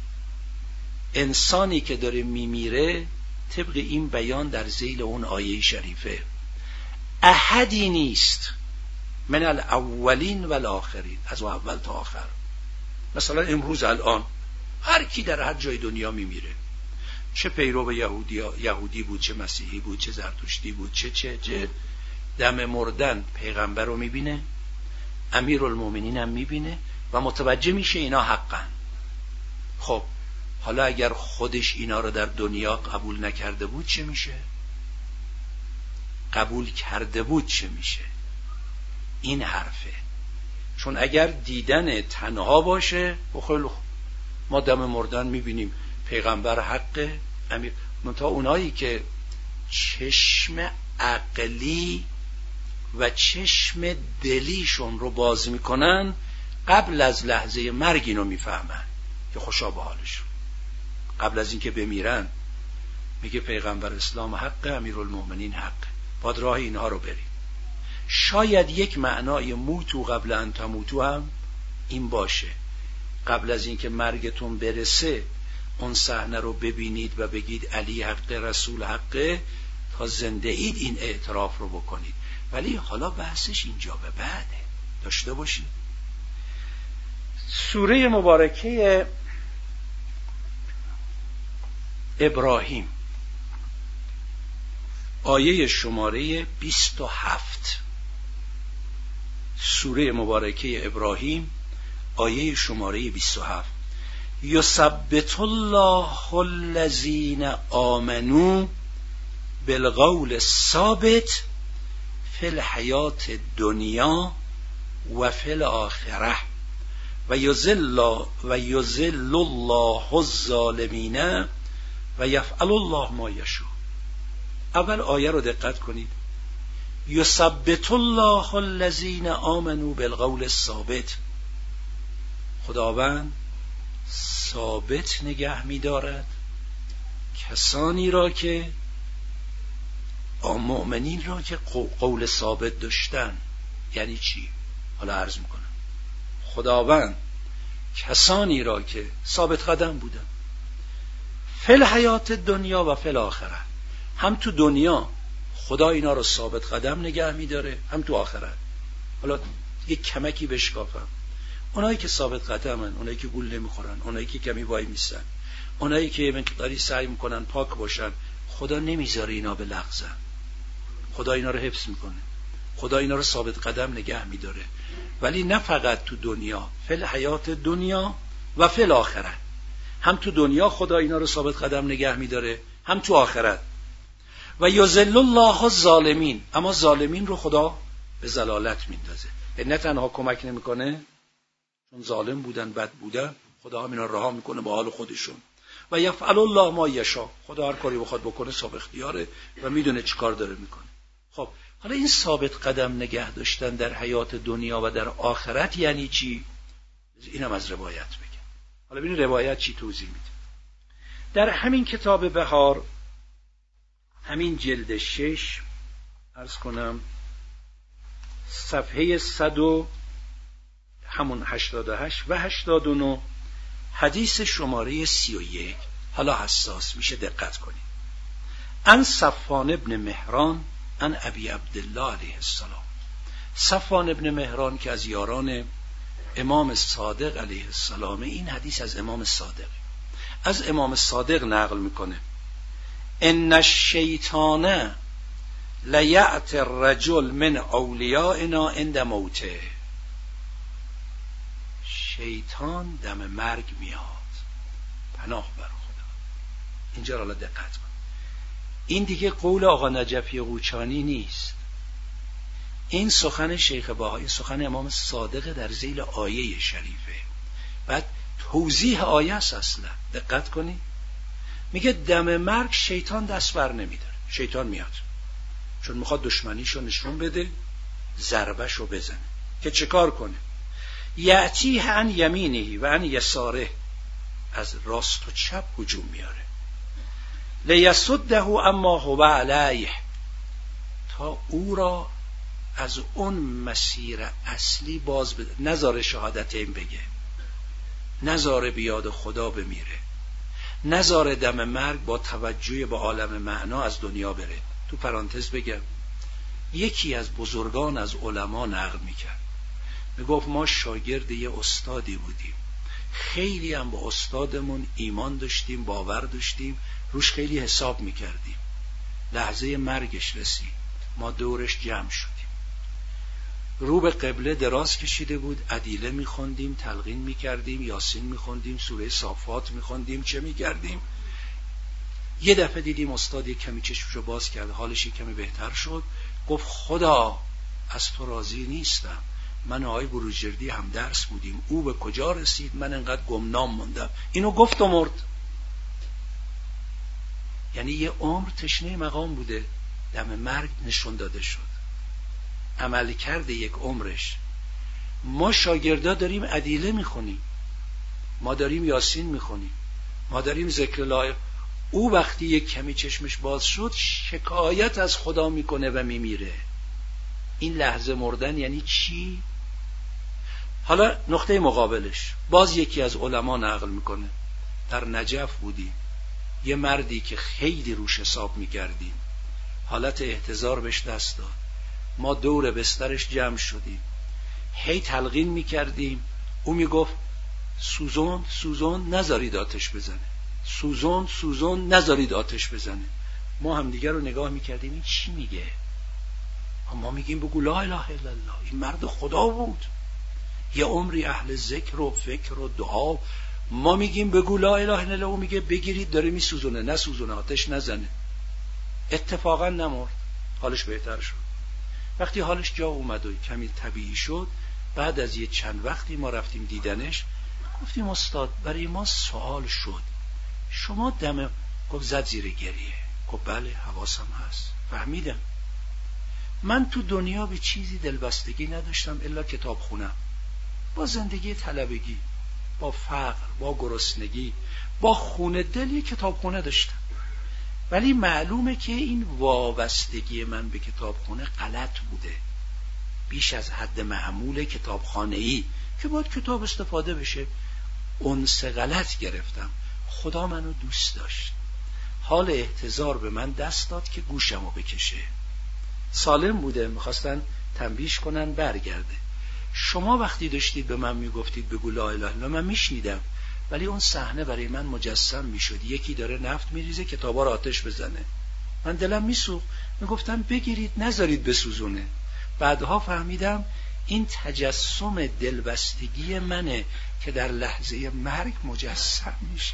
انسانی که داره میمیره طبق این بیان در ذیل اون آیه شریفه احدی نیست من الاولین و الاخرین، از اول تا آخر. مثلا امروز الان هر کی در هر جای دنیا میمیره، چه پیرو یهودی یهودی بود، چه مسیحی بود، چه زرتشتی بود، چه چه چه دم مردن پیغمبر رو میبینه، امیرالمومنین هم میبینه و متوجه میشه اینا حقن. خب حالا اگر خودش اینا رو در دنیا قبول نکرده بود چه میشه؟ قبول کرده بود چه میشه؟ این حرفه. چون اگر دیدن تنها باشه خیلی ما دم مردن میبینیم پیغمبر حقه، امیر، منتها اونایی که چشم عقلی و چشم دلیشون رو باز میکنن قبل از لحظه مرگ اینو میفهمن که خوشا به حالشون، قبل از اینکه بمیرن میگه پیغمبر اسلام حقه، امیرالمومنین حقه، باید راه اینها رو بریم. شاید یک معنای موتو قبل ان تموتو هم این باشه، قبل از اینکه مرگتون برسه اون صحنه رو ببینید و بگید علی حقه، رسول حقه، تا زنده اید این اعتراف رو بکنید. ولی حالا بحثش اینجا به بعده، داشته باشید. سوره مبارکه ابراهیم آیه شماره بیست و هفت، سوره مبارکه ابراهیم آیه شماره بیست و هفت: یثبت الله الذین آمنوا بالقول الثابت فی الحیات الدنیا و فی الاخره و یذل و یذل الله الظالمین و یفعل الله ما یشاء. اول آیه رو دقت کنید. یثبت الله الذین آمنوا بالقول الثابت، خداوند ثابت نگه می‌دارد کسانی را که مؤمنین را که قول ثابت داشتن. یعنی چی؟ حالا عرض میکنم. خداوند کسانی را که ثابت قدم بودن فی الحیات دنیا و فی الاخره، هم تو دنیا خدا اینا رو ثابت قدم نگه میداره، هم تو آخرت. حالا یک کمکی بشکافم، اونایی که ثابت قدمن، اونایی که گول نمیخورن، اونایی که کمی وای میستن، اونایی که مقداری سعی میکنن پاک باشن، خدا نمیذاره اینا به لغزن، خدا اینا رو حفظ میکنه، خدا اینا رو ثابت قدم نگه میداره. ولی نه فقط تو دنیا، فی الحیات دنیا و فی الاخره، هم تو دنیا خدا اینا رو ثابت قدم نگه میداره، هم تو آخرت. و یذل الله الظالمین، اما ظالمین رو خدا به ضلالت میندازه، نه تنها کمک نمیکنه چون ظالم بودن، بد بودن، خدا هم اینا رها میکنه با حال خودشون. و یفعل الله ما یشاء، خدا هر کاری بخواد بکنه صاحب اختیاره و میدونه چی کار داره میکنه. خب حالا این ثابت قدم نگه داشتن در حیات دنیا و در آخرت یعنی چی؟ اینم از روایت بگم. حالا ببین روایت چی توضیح میده. در همین کتاب بهار، همین جلد شش، عرض کنم صفحه صد و همون هشتاد و هشت و هشتاد و نه، حدیث شماره سی و یک، حالا حساس میشه دقت کنید. ان صفوان ابن مهران ان ابی عبدالله علیه السلام، صفوان ابن مهران که از یاران امام صادق علیه السلام، این حدیث از امام صادق، از امام صادق نقل میکنه: ان الشیطان لیأت الرجل من اولیائنا عند موته، شیطان دم مرگ میاد، پناه بر خدا. اینجا حالا دقت کن، این دیگه قول آقا نجفی قوچانی نیست، این سخن شیخ بهایی، سخن امام صادق در ذیل آیه شریفه. بعد توضیح آیه است. اصلا دقت کنید، میگه دم مرگ شیطان دست بر نمیداره. شیطان میاد چون میخواد دشمنیشو نشون بده، ضربهشو بزنه که چه کار کنه؟ یأتیه عن یمینه و عن یساره، از راست و چپ هجوم میاره. لیصده اما هو علیه، تا او را از اون مسیر اصلی باز بده، نذاره شهادت این بگه، نذاره بیاد خدا بمیره، نذاره دم مرگ با توجه به عالم معنا از دنیا بره. تو پرانتز بگم، یکی از بزرگان از علما نقل میکرد، میگفت ما شاگرد یه استادی بودیم، خیلی هم با استادمون ایمان داشتیم، باور داشتیم، روش خیلی حساب میکردیم. لحظه مرگش رسید، ما دورش جمع شدیم، رو به قبله دراز کشیده بود، ادیله میخوندیم، تلقین میکردیم، یاسین میخوندیم، سوره صافات میخوندیم، چه میکردیم. یه دفعه دیدیم استاد یک کمی چشمشو باز کرد، حالش یک کمی بهتر شد، گفت خدا از تو راضی نیستم، من و آقای بروجردی هم درس بودیم، او به کجا رسید، من انقدر گمنام موندم. اینو گفت و مرد. یعنی یه عمر تشنه مقام بوده، دم مرگ نشون داده شد، عمل کرده یک عمرش. ما شاگردا داریم ادیله میخونیم، ما داریم یاسین میخونیم، ما داریم ذکر الله، او وقتی یک کمی چشمش باز شد شکایت از خدا میکنه و میمیره. این لحظه مردن یعنی چی؟ حالا نقطه مقابلش باز یکی از علما نقل میکنه، در نجف بودیم، یه مردی که خیلی روش حساب میکردیم، حالت احتضار بهش دست داد، ما دور بسترش جمع شدیم، هی تلقین میکردیم، او میگفت سوزون سوزون نذارید آتش بزنه، سوزون سوزون نذارید آتش بزنه. ما هم دیگر رو نگاه میکردیم این چی میگه؟ ما میگیم بگو لا اله الا الله. این مرد خدا بود، یه عمری اهل ذکر و فکر و دعا. ما میگیم بگو لا اله الا الله، او میگه بگیرید داره میسوزونه، نسوزونه، آتش نزنه. اتفاقا نمرد، حالش بهتر شد. وقتی حالش جا اومد و کمی طبیعی شد، بعد از یه چند وقتی ما رفتیم دیدنش، گفتیم استاد برای ما سوال شد، شما دم، گفت زد زیر گریه، گفت بله حواسم هست، فهمیدم. من تو دنیا به چیزی دلبستگی نداشتم الا کتاب خونم، با زندگی طلبگی، با فقر، با گرسنگی، با خونه دل یه کتاب خونه داشتم. ولی معلومه که این وابستگی من به کتابخونه غلط بوده، بیش از حد معمول کتابخانه‌ای که باید کتاب استفاده بشه. انس غلط گرفتم. خدا منو دوست داشت، حال احتضار به من دست داد که گوشمو بکشه. سالم بوده، میخواستن تنبیهش کنن برگرده. شما وقتی داشتید به من میگفتید بگو لا اله الا الله، من میشنیدم، ولی اون صحنه برای من مجسم میشد، یکی داره نفت میریزه کتابا رو آتش بزنه، من دلم میسوخت، میگفتم بگیرید نذارید بسوزونه. بعدها فهمیدم این تجسم دلبستگی منه که در لحظه مرگ مجسم میشه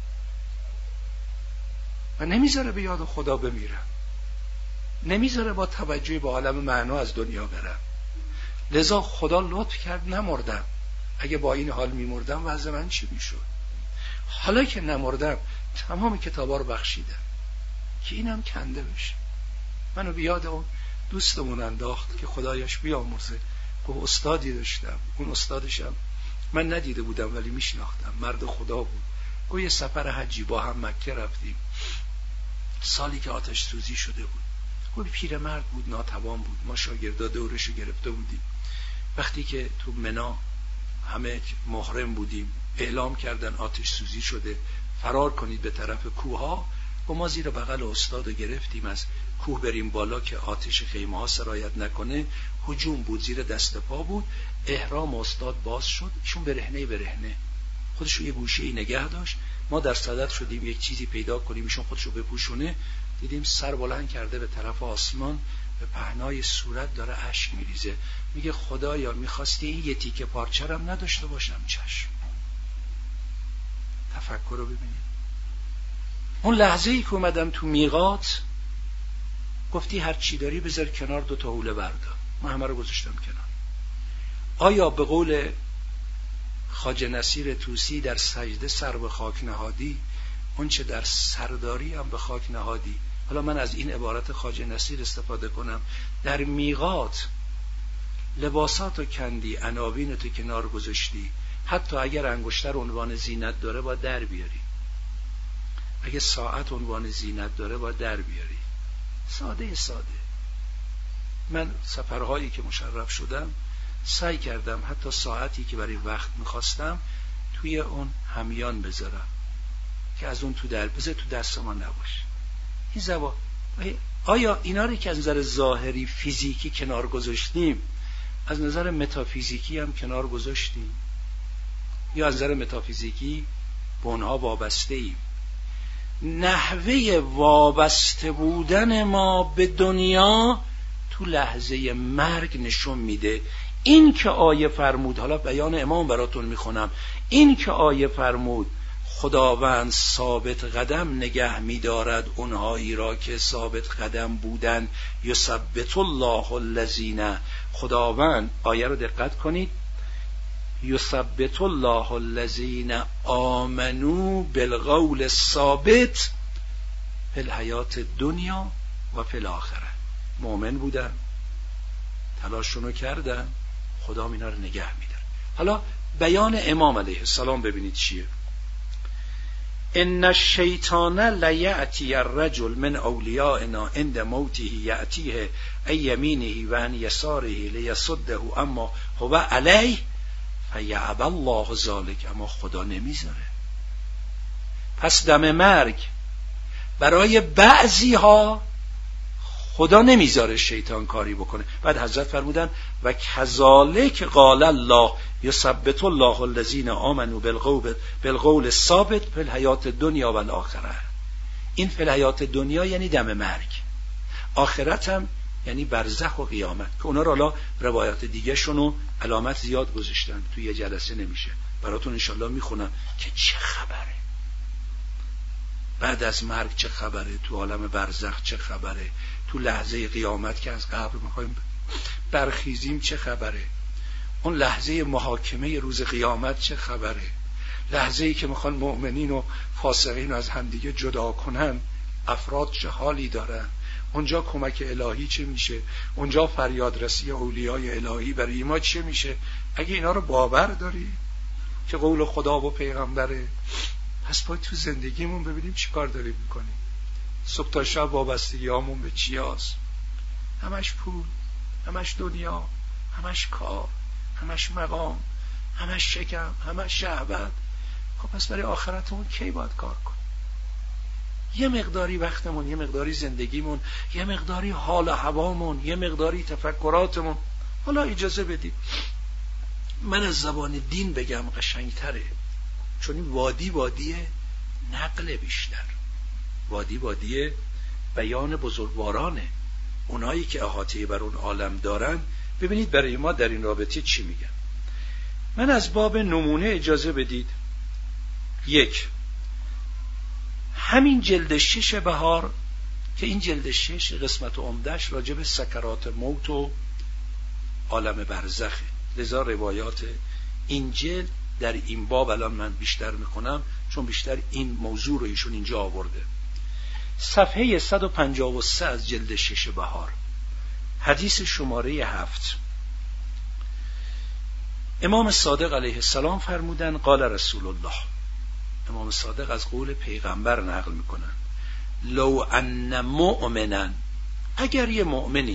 و نمیذاره به یاد خدا بمیرم، نمیذاره با توجه به عالم معنا از دنیا برم. لذا خدا لطف کرد نمردم. اگه با این حال میمردم وضع من چی میشد؟ حالا که نمردم تمام کتابا رو بخشیدم که اینم کنده بشه. منو بیاد اون دوستمون انداخت که خدایش بیامرزه، گفت استادی داشتم، اون استادشم من ندیده بودم ولی میشناختم، مرد خدا بود. گفت یه سفر حجی با هم مکه رفتیم، سالی که آتش سوزی شده بود. گفت پیرمرد بود، ناتوان بود، ما شاگردا دورشو گرفته بودیم. وقتی که تو منا همه محرم بودیم، اعلام کردن آتش سوزی شده، فرار کنید به طرف کوها، و ما زیر بغل استاد رو گرفتیم از کوه بریم بالا که آتش خیمه ها سرایت نکنه. هجوم بود، زیر دست پا بود، احرام استاد باز شد، ایشون برهنه برهنه خودش رو یه گوشه‌ای نگه داشت. ما در صدد شدیم یک چیزی پیدا کنیم ایشون خودش رو بپوشونه، دیدیم سر بلند کرده به طرف آسمان، به پهنای صورت داره اشک میریزه. میگه خدایا میخواستی این یه تیکه پارچه رم نداشته باشم. چشم. تفکر رو ببینید. اون لحظه ای که اومدم تو میقات، گفتی هر چی داری بذار کنار، دو تا حوله بردار. من همه رو گذاشتم کنار. آیا به قول خواجه نصیر طوسی در سجده سر به خاک نهادی، اون چه در سرداری هم به خاک نهادی؟ حالا من از این عبارت خواجه نصیر استفاده کنم. در میقات لباساتو کندی، عناوینتو کنار گذاشتی، حتی اگر انگشتر عنوان زینت داره باید در بیاری، اگه ساعت عنوان زینت داره باید در بیاری. ساده ساده. من سفرهایی که مشرف شدم سعی کردم حتی ساعتی که برای وقت میخواستم توی اون همیان بذارم که از اون تو در بذار تو دست ما نباشه. این زبا آیا اینا رو که از نظر ظاهری فیزیکی کنار گذاشتیم، از نظر متافیزیکی هم کنار گذاشتیم؟ یا از نظر متافیزیکی به اونها وابسته ایم؟ نحوه وابسته بودن ما به دنیا تو لحظه مرگ نشون میده. این که آیه فرمود، حالا بیان امام براتون میخونم، این که آیه فرمود خداوند ثابت قدم نگه می‌دارد اونهایی را که ثابت قدم بودند، یثبت الله الذین، خداوند، آیه رو دقت کنید، یثبت الله الذین آمنوا بالقول الثابت فی الحیات الدنیا و فی الاخره. مؤمن بودن، تلاششون کردن، خدا اینا رو نگه می‌داره. حالا بیان امام علیه السلام ببینید چیه. ان الشیطان لیأتی الرجل من اولیائنا عند موته یأتیه ای یمینه و عن یساره لیصده اما هو علیه فیأبی الله ذلک، اما خدا نمیذاره. پس دم مرگ برای بعضی ها خدا نمیذاره شیطان کاری بکنه. بعد حضرت فرمودن و کذالک قال الله یثبت الله الذین آمنوا بالقول بالقول الثابت فی الحیات الدنیا و الاخره. این فی الحیات دنیا یعنی دم مرگ، آخرت هم یعنی برزخ و قیامت، که اونا رو حالا روایات دیگه شونو علامت زیاد گذاشتن، توی یه جلسه نمیشه، براتون انشالله میخونم که چه خبره بعد از مرگ، چه خبره تو عالم برزخ، چه خبره تو لحظه قیامت که از قبر میخوایم برخیزیم، چه خبره اون لحظه محاکمه روز قیامت، چه خبره لحظه‌ای که میخوان مؤمنین و فاسقین رو از همدیگه جدا کنن، افراد چه حالی دارن، اونجا کمک الهی چه میشه، اونجا فریادرسی اولیای الهی برای ما چه میشه. اگه اینا رو باور داری که قول خدا و پیغمبره، پس باید تو زندگیمون ببینیم چی کار داریم میکنیم. صبح تا شب وابستگی هامون به چی هست؟ همش پول، همش دنیا، همش کار، همش مقام، همش شکم، همش شهوت. خب پس برای آخرتمون کی باید کار کنیم؟ یه مقداری وقتمون، یه مقداری زندگیمون، یه مقداری حال و هوامون، یه مقداری تفکراتمون. حالا اجازه بدید من از زبان دین بگم قشنگتره، چون این وادی وادی نقل بیشتر، وادی وادی بیان بزرگوارانه، اونایی که احاطه بر اون عالم دارن. ببینید برای ما در این رابطه چی میگن. من از باب نمونه اجازه بدید، یک، همین جلد شش بهار که این جلد شش قسمت عمده‌اش راجع به سکرات موت و عالم برزخه، لذا روایات این جلد در این باب الان من بیشتر میکنم، چون بیشتر این موضوع رو ایشون اینجا آورده. صفحه صد و پنجاه و سه از جلد شش بهار، حدیث شماره هفت. امام صادق علیه السلام فرمودن قال رسول الله، امام صادق از قول پیغمبر نقل میکنن، لو ان مؤمنا، اگر یه مؤمنی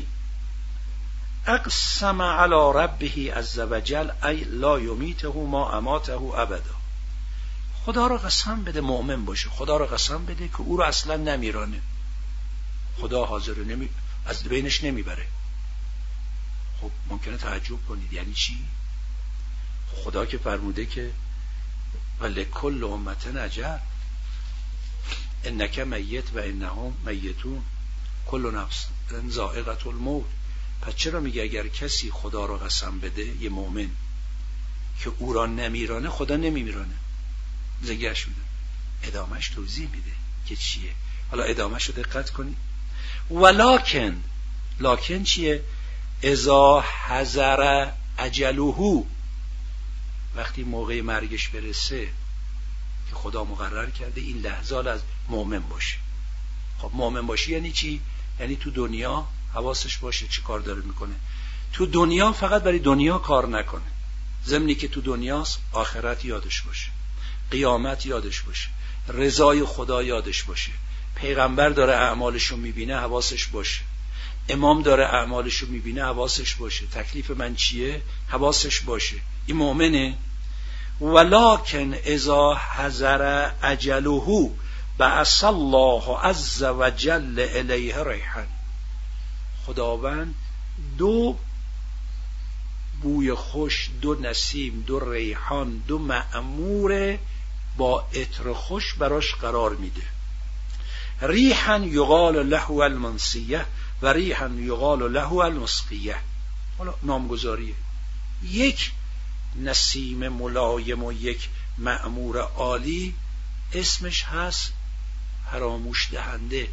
اقسم علی ربه عز وجل ای لا یمیته ما اماته ابدا، خدا را قسم بده، مؤمن باشه، خدا را قسم بده که او را اصلا نمیرانه، خدا حاضر نمی از بینش نمیبره. خب ممکنه تعجب کنید یعنی چی؟ خدا که فرموده که ولکل امت اجل، انک میت و انهم میتون کل نفس ذائقة الموت. پس چرا میگه اگر کسی خدا را قسم بده، یه مؤمن که او را نمیرانه، خدا نمیرانه؟ زگرش میده، ادامهش توضیح میده که چیه. حالا ادامهش رو دقت کنید. ولکن، لاکن چیه؟ اذا حضر اجله، وقتی موقع مرگش برسه که خدا مقرر کرده این لحظه از مؤمن باشه. خب مؤمن باشی یعنی چی؟ یعنی تو دنیا حواسش باشه چی کار داره میکنه، تو دنیا فقط برای دنیا کار نکنه، ضمنی که تو دنیاست آخرت یادش باشه، قیامت یادش باشه، رضای خدا یادش باشه، پیغمبر داره اعمالشو میبینه حواسش باشه، امام داره اعمالشو میبینه حواسش باشه، تکلیف من چیه حواسش باشه. این مؤمنه. ولکن اذا حضر اجله بعث الله عز وجل الیه ریحا، خداوند دو بوی خوش، دو نسیم، دو ریحان، دو مأمور با عطر خوش براش قرار میده. ریحا یقال له المنسیه و ریحا یقال له المسقیه. حالا نامگذاریه، یک نسیم ملایم و یک مأمور عالی اسمش هست فراموش دهنده،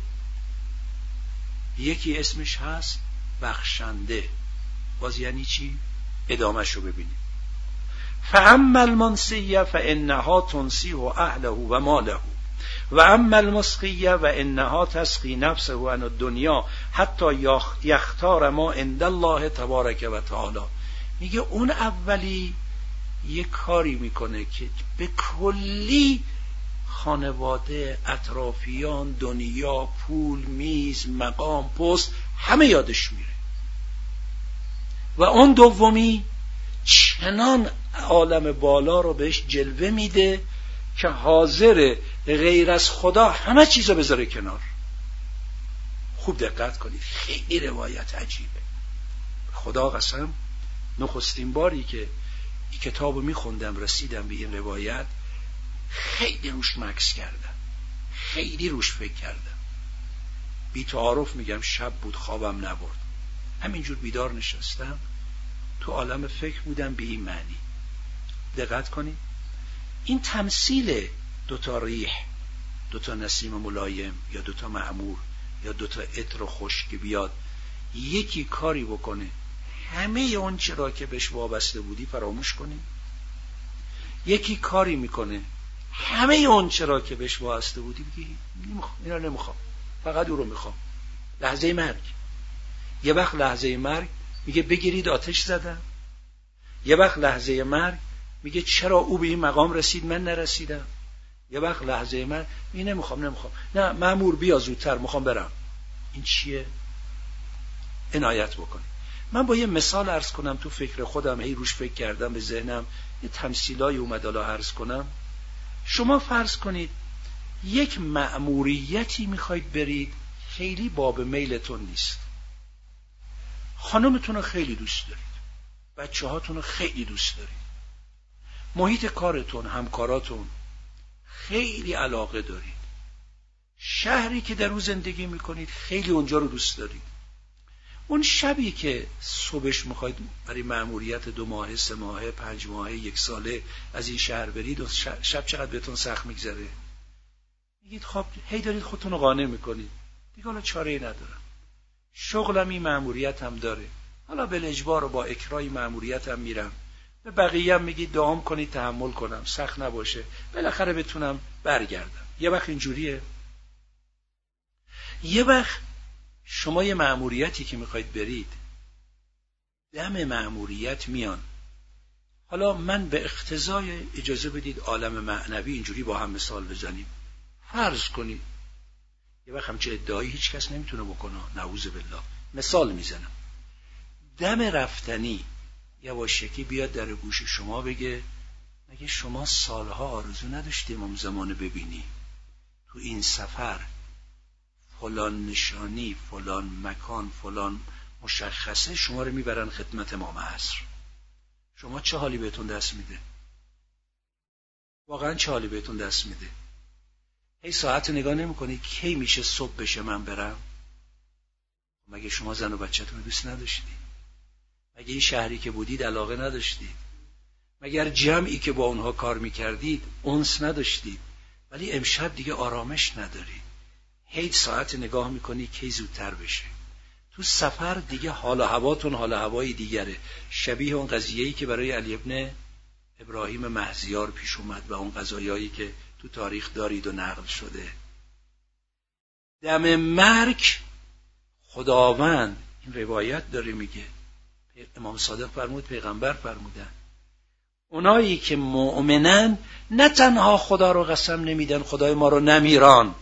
یکی اسمش هست بخشنده. باز یعنی چی؟ ادامهش رو ببینیم. فاما المنسیه فانها تنسیه اهله و ماله و اما المسقیه و انها تسقی نفسه عن الدنیا حتی یختار ما عند الله تبارک و تعالی. میگه اون اولی یک کاری میکنه که به کلی خانواده، اطرافیان، دنیا، پول، میز، مقام، پست همه یادش میره. و اون دومی چنان عالم بالا رو بهش جلوه میده که حاضر غیر از خدا همه چیز رو بذاره کنار. خوب دقت کنید، خیلی روایت عجیبه. خدا قسم نخستین باری که این کتاب رو میخوندم رسیدم به این روایت، خیلی روش مکث کردم، خیلی روش فکر کردم. بی تعارف میگم شب بود خوابم نبرد، همینجور بیدار نشستم تو عالم فکر بودم به این معنی. دقت کنید، این تمثیل دوتا ریح، دوتا نسیم ملایم یا دوتا مأمور یا دوتا عطر خوش که بیاد یکی کاری بکنه همه اون چرا که بهش وابسته بودی فراموش کنی، یکی کاری میکنه همه اون چرا که بهش وابسته بودی بگی اینا نمیخوام، فقط او رو میخوام. لحظه مرگ، یه وقت لحظه مرگ میگه بگیرید آتش زدم، یه وقت لحظه مرگ میگه چرا او به این مقام رسید من نرسیدم، یه وقت لحظه مرگ میگه نمیخوام نمیخوام نه مأمور بیا زودتر میخوام برم. این چیه؟ عنایت بکنید. من با یه مثال عرض کنم، تو فکر خودم هی روش فکر کردم، به ذهنم یه تمثیلای اومد حالا عرض کنم. شما فرض کنید یک مأموریتی میخواید برید، خیلی باب میلتون نیست، خانمتون رو خیلی دوست دارید، بچه هاتون رو خیلی دوست دارید، محیط کارتون، همکاراتون خیلی علاقه دارید، شهری که در اون زندگی میکنید خیلی اونجا رو دوست دارید. اون شبی که صبحش میخواید برای مأموریت دو ماهه، سه ماهه، پنج ماهه، یک ساله از این شهر برید و شب چقدر بهتون سخت میگذره، میگید خب هی دارید خودتون رو قانع میکنید، دیگه حالا چاره‌ای ندارم، شغلم این مأموریت هم داره، حالا به اجبار و با اکرای مأموریت هم میرم، به بقیه هم میگید دعام کنید تحمل کنم، سخت نباشه، بالاخره بتونم برگردم. یه وقت اینجوریه. یه وقت شما یه مأموریتی که میخواید برید، دم مأموریت میان، حالا من به اقتضای اجازه بدید عالم معنوی اینجوری با هم مثال بزنیم. فرض کنید یه وقت همچه ادعایی هیچ کس نمیتونه بکنه، نعوذ بالله، مثال میزنم، دم رفتنی یواشکی بیاد در گوش شما بگه مگه شما سالها آرزو نداشتی امام زمان ببینی؟ تو این سفر فلان نشانی، فلان مکان، فلان مشخصه شما رو میبرن خدمت امام عصر. شما چه حالی بهتون دست میده؟ واقعا چه حالی بهتون دست میده؟ هی ساعت نگاه نمیکنی کی میشه صبح بشه من برم؟ مگه شما زن و بچه‌تون رو دوست نداشتید؟ مگه این شهری که بودید علاقه نداشتید؟ مگر جمعی که با اونها کار میکردید انس نداشتید؟ ولی امشب دیگه آرامش ندارید، هی ساعت نگاه میکنی کی زودتر بشه. تو سفر دیگه حال و هواتون حال و هوای دیگره، شبیه اون قضیه‌ای که برای علی ابن ابراهیم مهزیار پیش اومد و اون قضایایی که تو تاریخ دارید و نقل شده. دم مرگ خداوند، این روایت داره میگه، امام صادق فرمود، پیغمبر فرمودن، اونایی که مؤمنن نه تنها خدا رو قسم نمیدن خدای ما رو نمیران،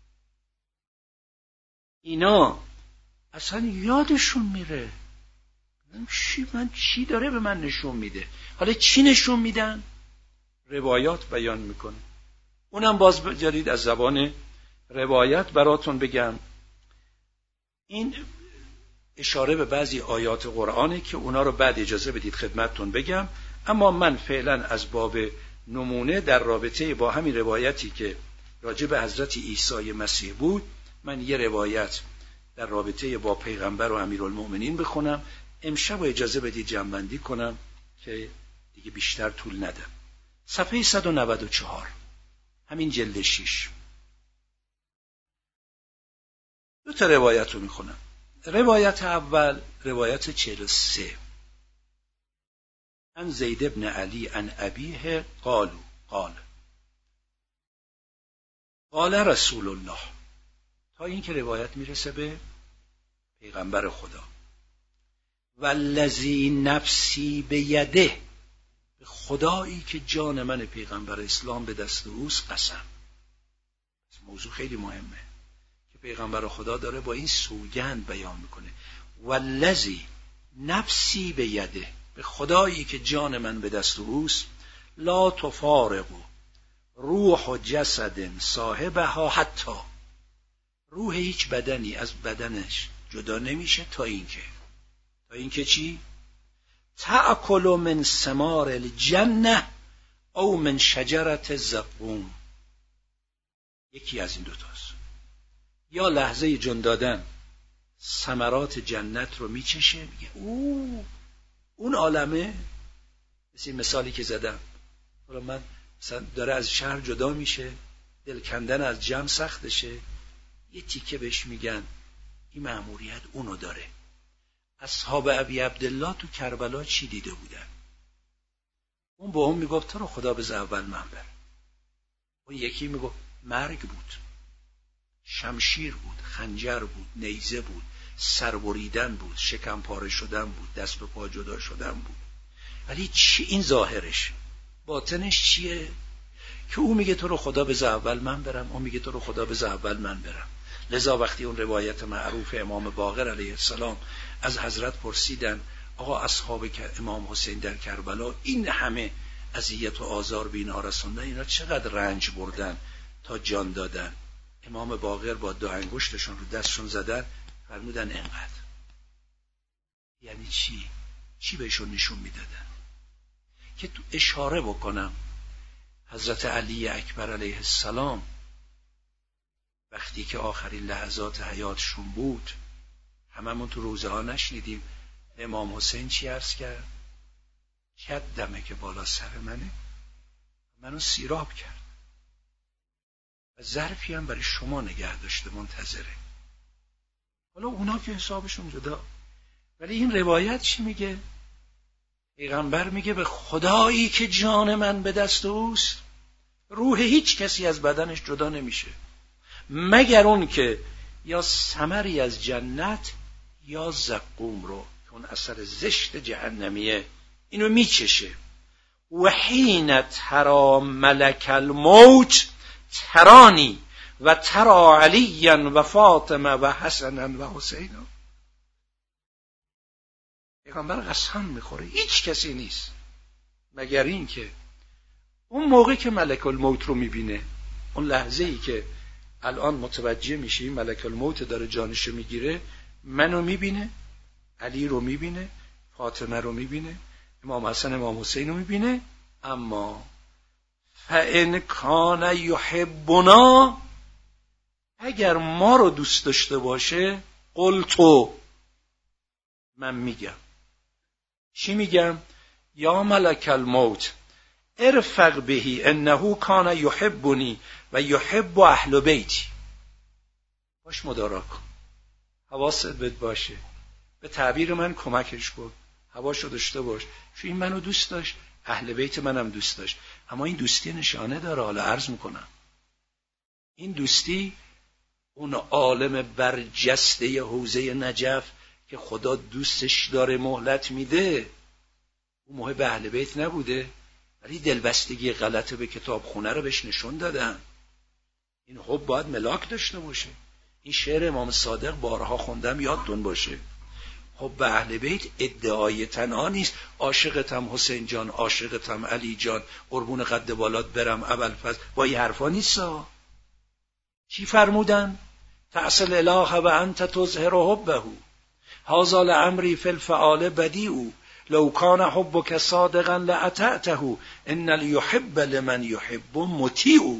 اینا اصلا یادشون میره چی من چی داره به من نشون میده. حالا چی نشون میدن؟ روایات بیان میکنه. اونم باز بذارید از زبان روایت براتون بگم. این اشاره به بعضی آیات قرآنه که اونا رو بعد اجازه بدید خدمتتون بگم، اما من فعلا از باب نمونه در رابطه با همین روایتی که راجع به حضرت عیسی مسیح بود، من یه روایت در رابطه با پیغمبر و امیرالمؤمنین بخونم. امشب اجازه بدید جمع‌بندی کنم که دیگه بیشتر طول ندم. صفحه صد و نود و چهار، همین جلد شش. دو تا روایت رو میخونم. روایت اول روایت چهل و سه، عن زید بن علی عن ابیه قالو قال قال رسول الله، تا این که روایت میرسه به پیغمبر خدا. والذی نفسی بیده، به خدایی که جان من پیغمبر اسلام به دست اوست قسم. موضوع خیلی مهمه که پیغمبر خدا داره با این سوگند بیان میکنه. والذی نفسی بیده، به خدایی که جان من به دست اوست، لا تفارق روح و جسد صاحبها حتی، روح هیچ بدنی از بدنش جدا نمیشه تا اینکه تا اینکه چی؟ تأکل من ثمار الجنه او من شجرت زقوم. یکی از این دوتاست، یا لحظه جان دادن ثمرات جنت رو میچشه، میگه او اون عالمه، مثل این مثالی که زدم، من مثلا داره از شهر جدا میشه، دل کندن از جمع سختشه، یه تیکه بهش میگن این مأموریت اونو داره. اصحاب ابی عبدالله تو کربلا چی دیده بودن؟ اون با اون میگفت تو رو خدا بذار اول من برم. اون یکی میگفت مرگ بود، شمشیر بود، خنجر بود، نیزه بود، سربریدن بود، شکم پاره شدن بود، دست و پا جدا شدن بود. ولی چی این ظاهرش؟ باطنش چیه؟ که اون میگه تو رو خدا بذار اول من برم، اون میگه تو رو خدا بذار اول من برم. لذا وقتی اون روایت معروف امام باقر علیه السلام از حضرت پرسیدن آقا اصحاب امام حسین در کربلا این همه اذیت و آزار به اینها رسوندن، اینا چقدر رنج بردن تا جان دادن؟ امام باقر با دو انگشتشون رو دستشون زدن، فرمودن اینقدر. یعنی چی؟ چی بهشون نشون میدادن؟ که تو اشاره بکنم، حضرت علی اکبر علیه السلام وقتی که آخرین لحظات حیاتشون بود، هممون تو روزه ها نشنیدیم امام حسین چی عرض کرد؟ چه دمه که بالا سر منه، منو سیراب کرد و ظرفی هم برای شما نگه داشته منتظره. حالا اونا که حسابشون جدا، ولی این روایت چی میگه؟ پیغمبر میگه به خدایی که جان من به دست اوست، روح هیچ کسی از بدنش جدا نمیشه مگر اون که یا ثمری از جنت یا زقوم رو که اون اثر زشت جهنمیه اینو میچشه. و حین ترا ملک الموت ترانی و ترا علیا و فاطمه و حسنا و حسینا. پیغمبر قسم میخوره هیچ کسی نیست مگر این که اون موقع که ملک الموت رو میبینه، اون لحظه ای که الان متوجه میشی ملک الموت داره جانشو میگیره، منو میبینه، علی رو میبینه، فاطمه رو میبینه، امام حسن امام حسین رو میبینه. اما فان کان یحبنا، اگر ما رو دوست داشته باشه، قلتو، من میگم. چی میگم؟ یا ملک الموت ارفق بهی انه کان یحبنی و یحب اهل بیتی. باش مدارا کن، حواست بهت باشه، به تعبیر من کمکش کن، حواشو داشته باش. چون این منو دوست داشت، اهل بیت منم دوست داشت. اما این دوستی نشانه داره. حالا عرض میکنم این دوستی اون عالم برجسته حوزه نجف که خدا دوستش داره مهلت میده، اون محب اهل بیت نبوده، ولی دلبستگی غلط به کتاب خونه رو بهش نشون دادن. این حب باید ملاک داشته باشه. این شعر امام صادق بارها خوندم، یادتون باشه. حب اهل بیت ادعای تنها نیست. عاشقتم حسین جان، عاشقتم علی جان، قربون قد بالات برم ابوالفضل، با این حرفا نیستا. چی فرمودن؟ تعصل الاله و انت تظهر حبه، هذا لامری فی الفعال بدیع، لو کان حبک صادقا لاطعته، ان الیحب لمن یحب مطیع.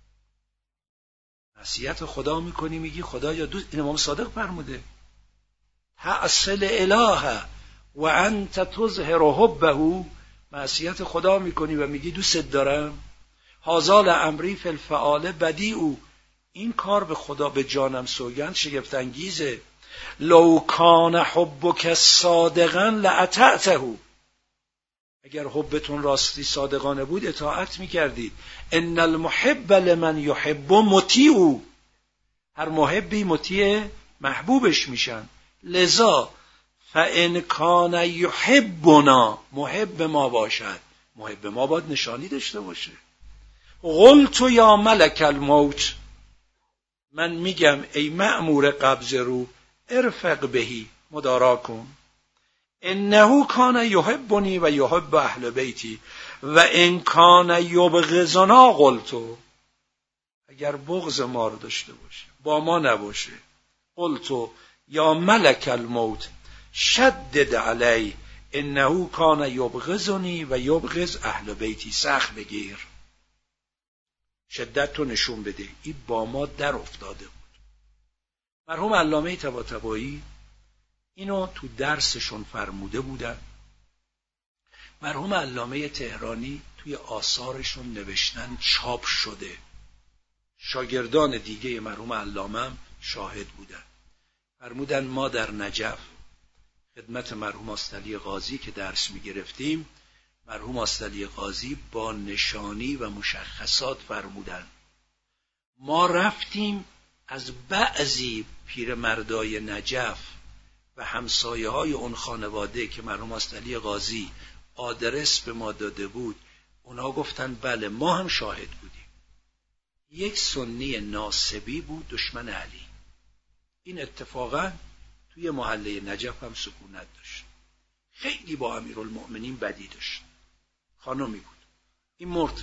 نصیحت خدا میکنی، میگی خدایا دوست. این امام صادق فرموده تعصل الاله و انت تظهر حبه، معصیت خدا میکنی و میگی دوست دارم. هذا لامری فی الفعال بدیع، این کار به خدا به جانم سوگند شگفت انگیزه. لو کان حبک صادقا لاطعته، اگر حبتون راستی صادقانه بود اطاعت میکردید. ان المحب لمن یحب مطیع، هر محبی مطیع محبوبش میشن. لذا فان کان یحبنا، محب ما باشد، محب ما باید نشانی داشته باشه. قلت یا ملک الموت، من میگم ای مأمور قبض روح، ارفق بهی، مدارا کن. انه کان یحبنی و یحب اهل بیتی و ان کان یبغضنا قلت، اگر بغض ما رو داشته باشه، با ما نباشه، قلت یا ملک الموت شدد علی انه کان یبغضنی و یبغض اهل بیتی، سخت بگیر، شدت تو نشون بده. این با ما در افتاده بود. مرحوم علامه طباطبایی اینو تو درسشون فرموده بودن. مرحوم علامه تهرانی توی آثارشون نوشتن، چاپ شده. شاگردان دیگه مرحوم علامه هم شاهد بودن. فرمودن ما در نجف خدمت مرحوم آستعلی قاضی که درس می گرفتیم، مرحوم آستعلی قاضی با نشانی و مشخصات فرمودن ما رفتیم از بعضی پیرمردای نجف و همسایه های اون خانواده که مرحوم آستعلی قاضی آدرس به ما داده بود، اونا گفتن بله ما هم شاهد بودیم. یک سنی ناصبی بود، دشمن علی. این اتفاقا توی محله نجف هم سکونت داشت. خیلی با امیرالمؤمنین بدی داشت. خانمی بود. این مرد.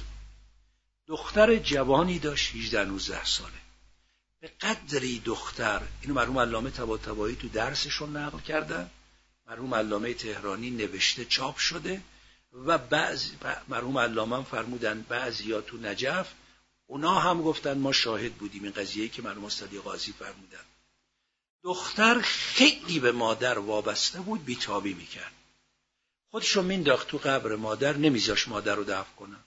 دختر جوانی داشت، هجده نوزده ساله. به قدری دختر، اینو مرحوم علامه طباطبایی تو درسشون نقل کردن، مرحوم علامه تهرانی نوشته چاپ شده و بعض مرحوم علامه هم فرمودن بعضیا تو نجف اونا هم گفتن ما شاهد بودیم این قضیه‌ای که مرحوم آستعلی قاضی فرمودن. دختر خیلی به مادر وابسته بود، بیتابی میکرد. خودشو مینداخت تو قبر مادر، نمیذاش مادر رو دفن کنن.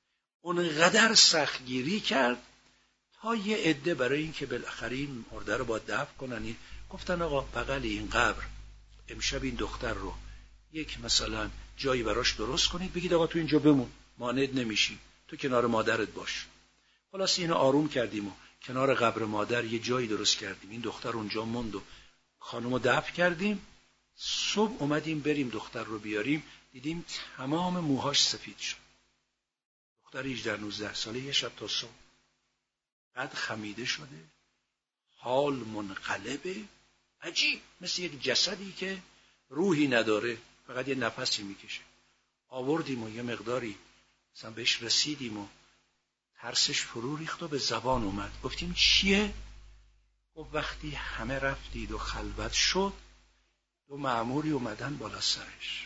اونقدر سختگیری کرد تا یه عده برای این که بالاخره این مرده رو باید دفن کنن گفتن آقا بغل این قبر امشب این دختر رو یک مثلا جایی براش درست کنید، بگید آقا تو اینجا بمون، مانعت نمیشی، تو کنار مادرت باش. خلاص اینو آروم کردیم و کنار قبر مادر یه جایی درست کردیم، این دختر اونجا موند و خانومو دفن کردیم. صبح اومدیم بریم دختر رو بیاریم، دیدیم تمام موهاش سفید شد. دختر هجده نوزده ساله، یه شب تا صبح قد خمیده شده، حال منقلبه، عجیب، مثل یک جسدی که روحی نداره، فقط یه نفسی میکشه. آوردیم و یه مقداری مثلا بهش رسیدیم و ترسش فرو ریخت و به زبان اومد. گفتیم چیه؟ و وقتی همه رفتید و خلوت شد، دو مأموری اومدن بالا سرش،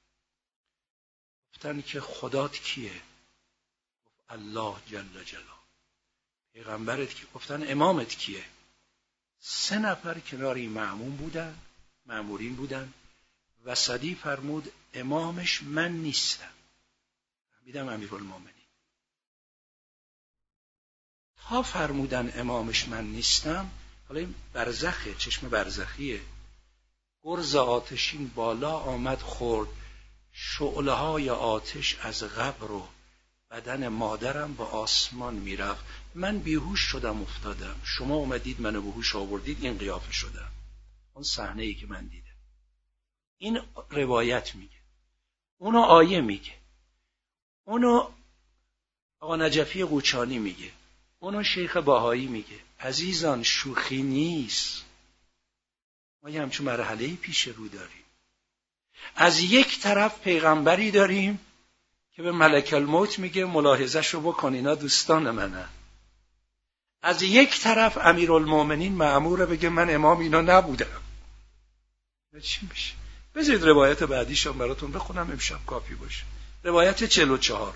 گفتن که خدات کیه؟ گفت الله جل جلاله. پیغمبرت کیه؟ گفتن امامت کیه؟ سه نفر کنار این مأمون بودن، مأمورین بودن. وسطی فرمود امامش من نیستم. فهمیدم امیرالمومنین. تا فرمودن امامش من نیستم، حالا این برزخه، چشم برزخیه. گرز آتشین بالا آمد خورد، شعله های آتش از قبر و بدن مادرم به آسمان میرفت. من بیهوش شدم افتادم، شما اومدید منو به هوش آوردید، این قیافه شدم. اون صحنه ای که من دیدم. این روایت میگه، اونو آیه میگه، اونو آقا نجفی قوچانی میگه، اونو شیخ باهایی میگه. عزیزان شوخی نیست. ما یه همچون مرحله‌ای پیش رو داریم. از یک طرف پیغمبری داریم که به ملک الموت میگه ملاحظه‌شو بکن اینا دوستان منن. از یک طرف امیرالمومنین مأموره بگه من امام اینا نبودم. چی میشه؟ بذارید روایت بعدیشم براتون بخونم امشب کافی باشه. روایت چهل و چهار.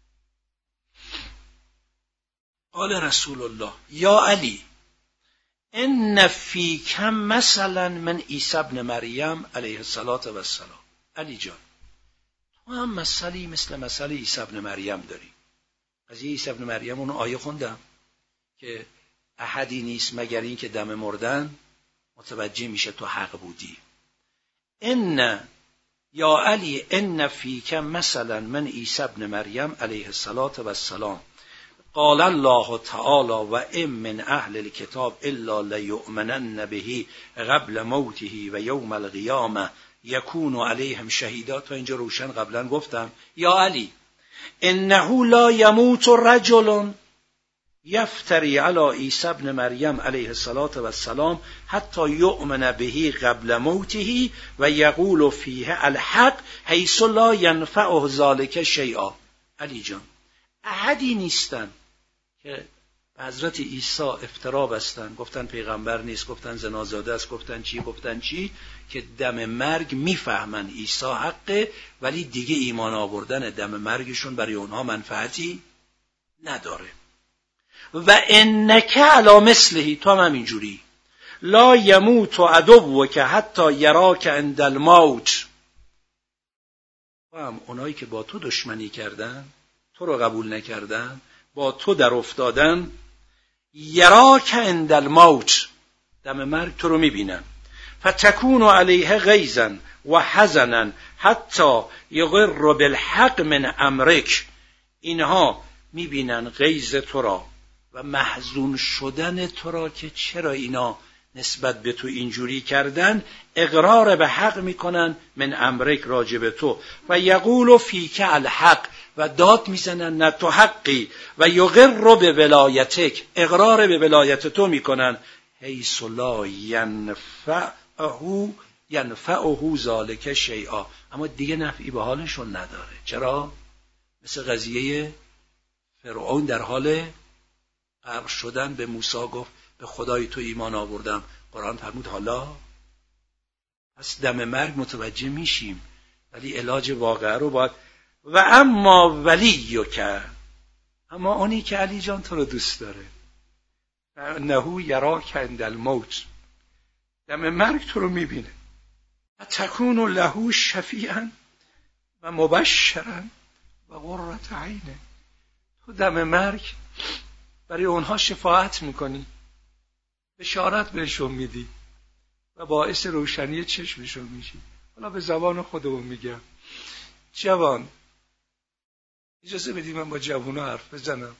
قال رسول الله یا علی ان فیک مثلا من عیسی ابن مریم علیه السلام. علی جان تو هم مثلی مثل مثل عیسی ابن مریم داری. از عیسی ابن مریم اون آیه خوندم که احدی نیست مگر این که دم مردن متوجه میشه تو حق بودی. ان یا علی ان فیک مثلا من عیسی ابن مریم علیه السلام قال الله تعالی و ام من اهل الكتاب الا لیؤمنن به قبل موته و یوم القیامه یکون علیهم شهیدا. تا اینجا روشن قبلا گفتم. یا علی انه لا یموت رجل یفتری علی عیسی ابن مریم علیه السلام حتی یؤمن به قبل موته و یقول فیه الحق حیث لا ینفعه ذلک شیئا. علی جان احدی نیستن که حضرت عیسی افترا بستن، گفتن پیغمبر نیست، گفتن زنازاده است، گفتن چی گفتن چی، که دم مرگ میفهمن عیسی حقه ولی دیگه ایمان آوردن دم مرگشون برای اونها منفعتی نداره. و انک علی مثله، تو هم همینجوری. لا یموت عدوک حتی یراک عند الموت. تو هم اونایی که با تو دشمنی کردن، تو رو قبول نکردن، با تو در افتادن، یراک عند الموت، دم مرگ تو رو میبینن. فتکون علیه غیظا و حزنا حتی یغر بالحق من امرک. اینها میبینن غیظ تو را و محزون شدن تو را که چرا اینا نسبت به تو اینجوری کردن، اقرار به حق میکنن من امرک راجع به تو. و یقول فیک الحق، و داد میزنن نه تو حقی. و یقر به ولایتک، اقرار به ولایت تو میکنن. حیث لا ینفعه ینفعه ذلک شیئا، اما دیگه نفعی به حالشون نداره. چرا؟ مثل قضیه فرعون در حال غرق شدن به موسی گفت به خدای تو ایمان آوردم. قرآن فرمود حالا پس دم مرگ متوجه میشیم ولی علاج واقعه رو باید. و اما ولی که، اما اونی که علی جان تو رو دوست داره، انه یراک عند الموت، دم مرگ تو رو میبینه. و تکون له شفیعا و مبشرا و قرة عینه، تو دم مرگ برای اونها شفاعت میکنی، بشارت بهشون میدی و باعث روشنی چشمشون میشی. حالا به زبان خودمون میگم، جوان اجازه بدی من با جوونا حرف بزنم.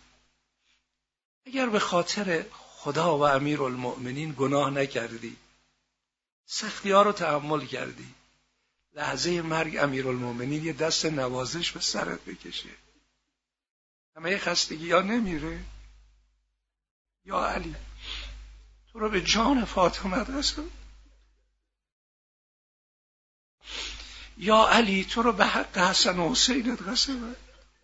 اگر به خاطر خدا و امیرالمؤمنین گناه نکردی، سختی ها رو تحمل کردی، لحظه مرگ امیرالمؤمنین یه دست نوازش به سرت بکشه، همه خستگی ها نمیره. یا علی تو رو به جان فاطمه قسم، یا علی تو رو به حق حسن و حسینت قسم.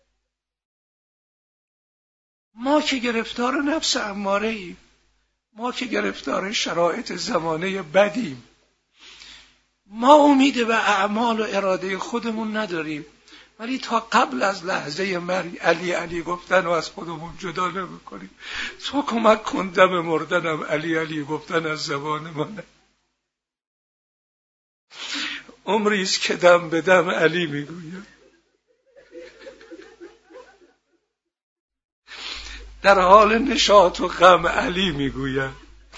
ما که گرفتار نفس اماره ایم، ما که گرفتار شرایط زمانه بدیم، ما امید به اعمال و اراده خودمون نداریم، ولی تا قبل از لحظه مرگ علی علی گفتن و از خودمون جدا نمی‌کنیم. تو کمک کن دم مردنم علی علی گفتن از زبان من. عمری است که دم به دم علی میگویم، در حال نشاط و غم علی میگویم.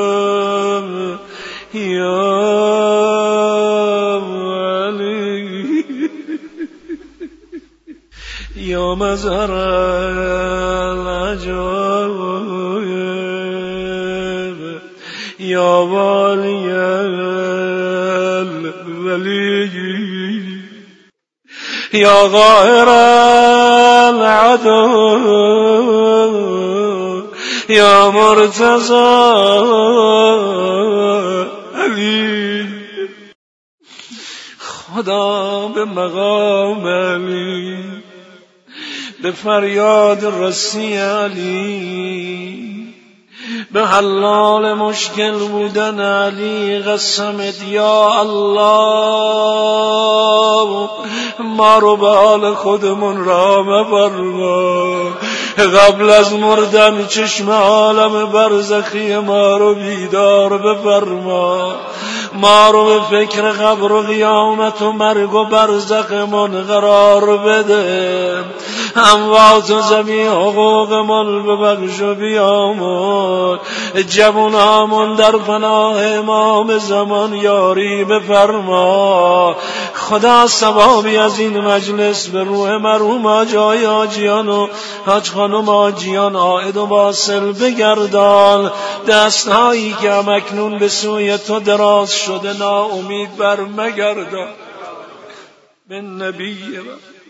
یا علی یا مظهر العجایب یا والی الولی یا قاهر العدو یا مرتضی علی. خدا به مقام علی، به فریاد رسی علی، به حلال مشکل بودن علی قسمت یا الله ما رو به حال خودمون را مفرما. قبل از مردن چشم عالم برزخی ما رو بیدار بفرما. ما رو به فکر قبر و قیامت و مرگ و برزخمون قرار بده. اموات و زمین حقوقمون ببخش و بیامون. جوانامون در پناه امام زمان یاری بفرما. خدا ثوابی از این مجلس به روح مرحوم حاجی حاجیان و حاج خانم حاجیان عائد و واصل بگردان. دستهایی که همکنون به سوی تو دراز شده ناامید بر مگردان. به نبی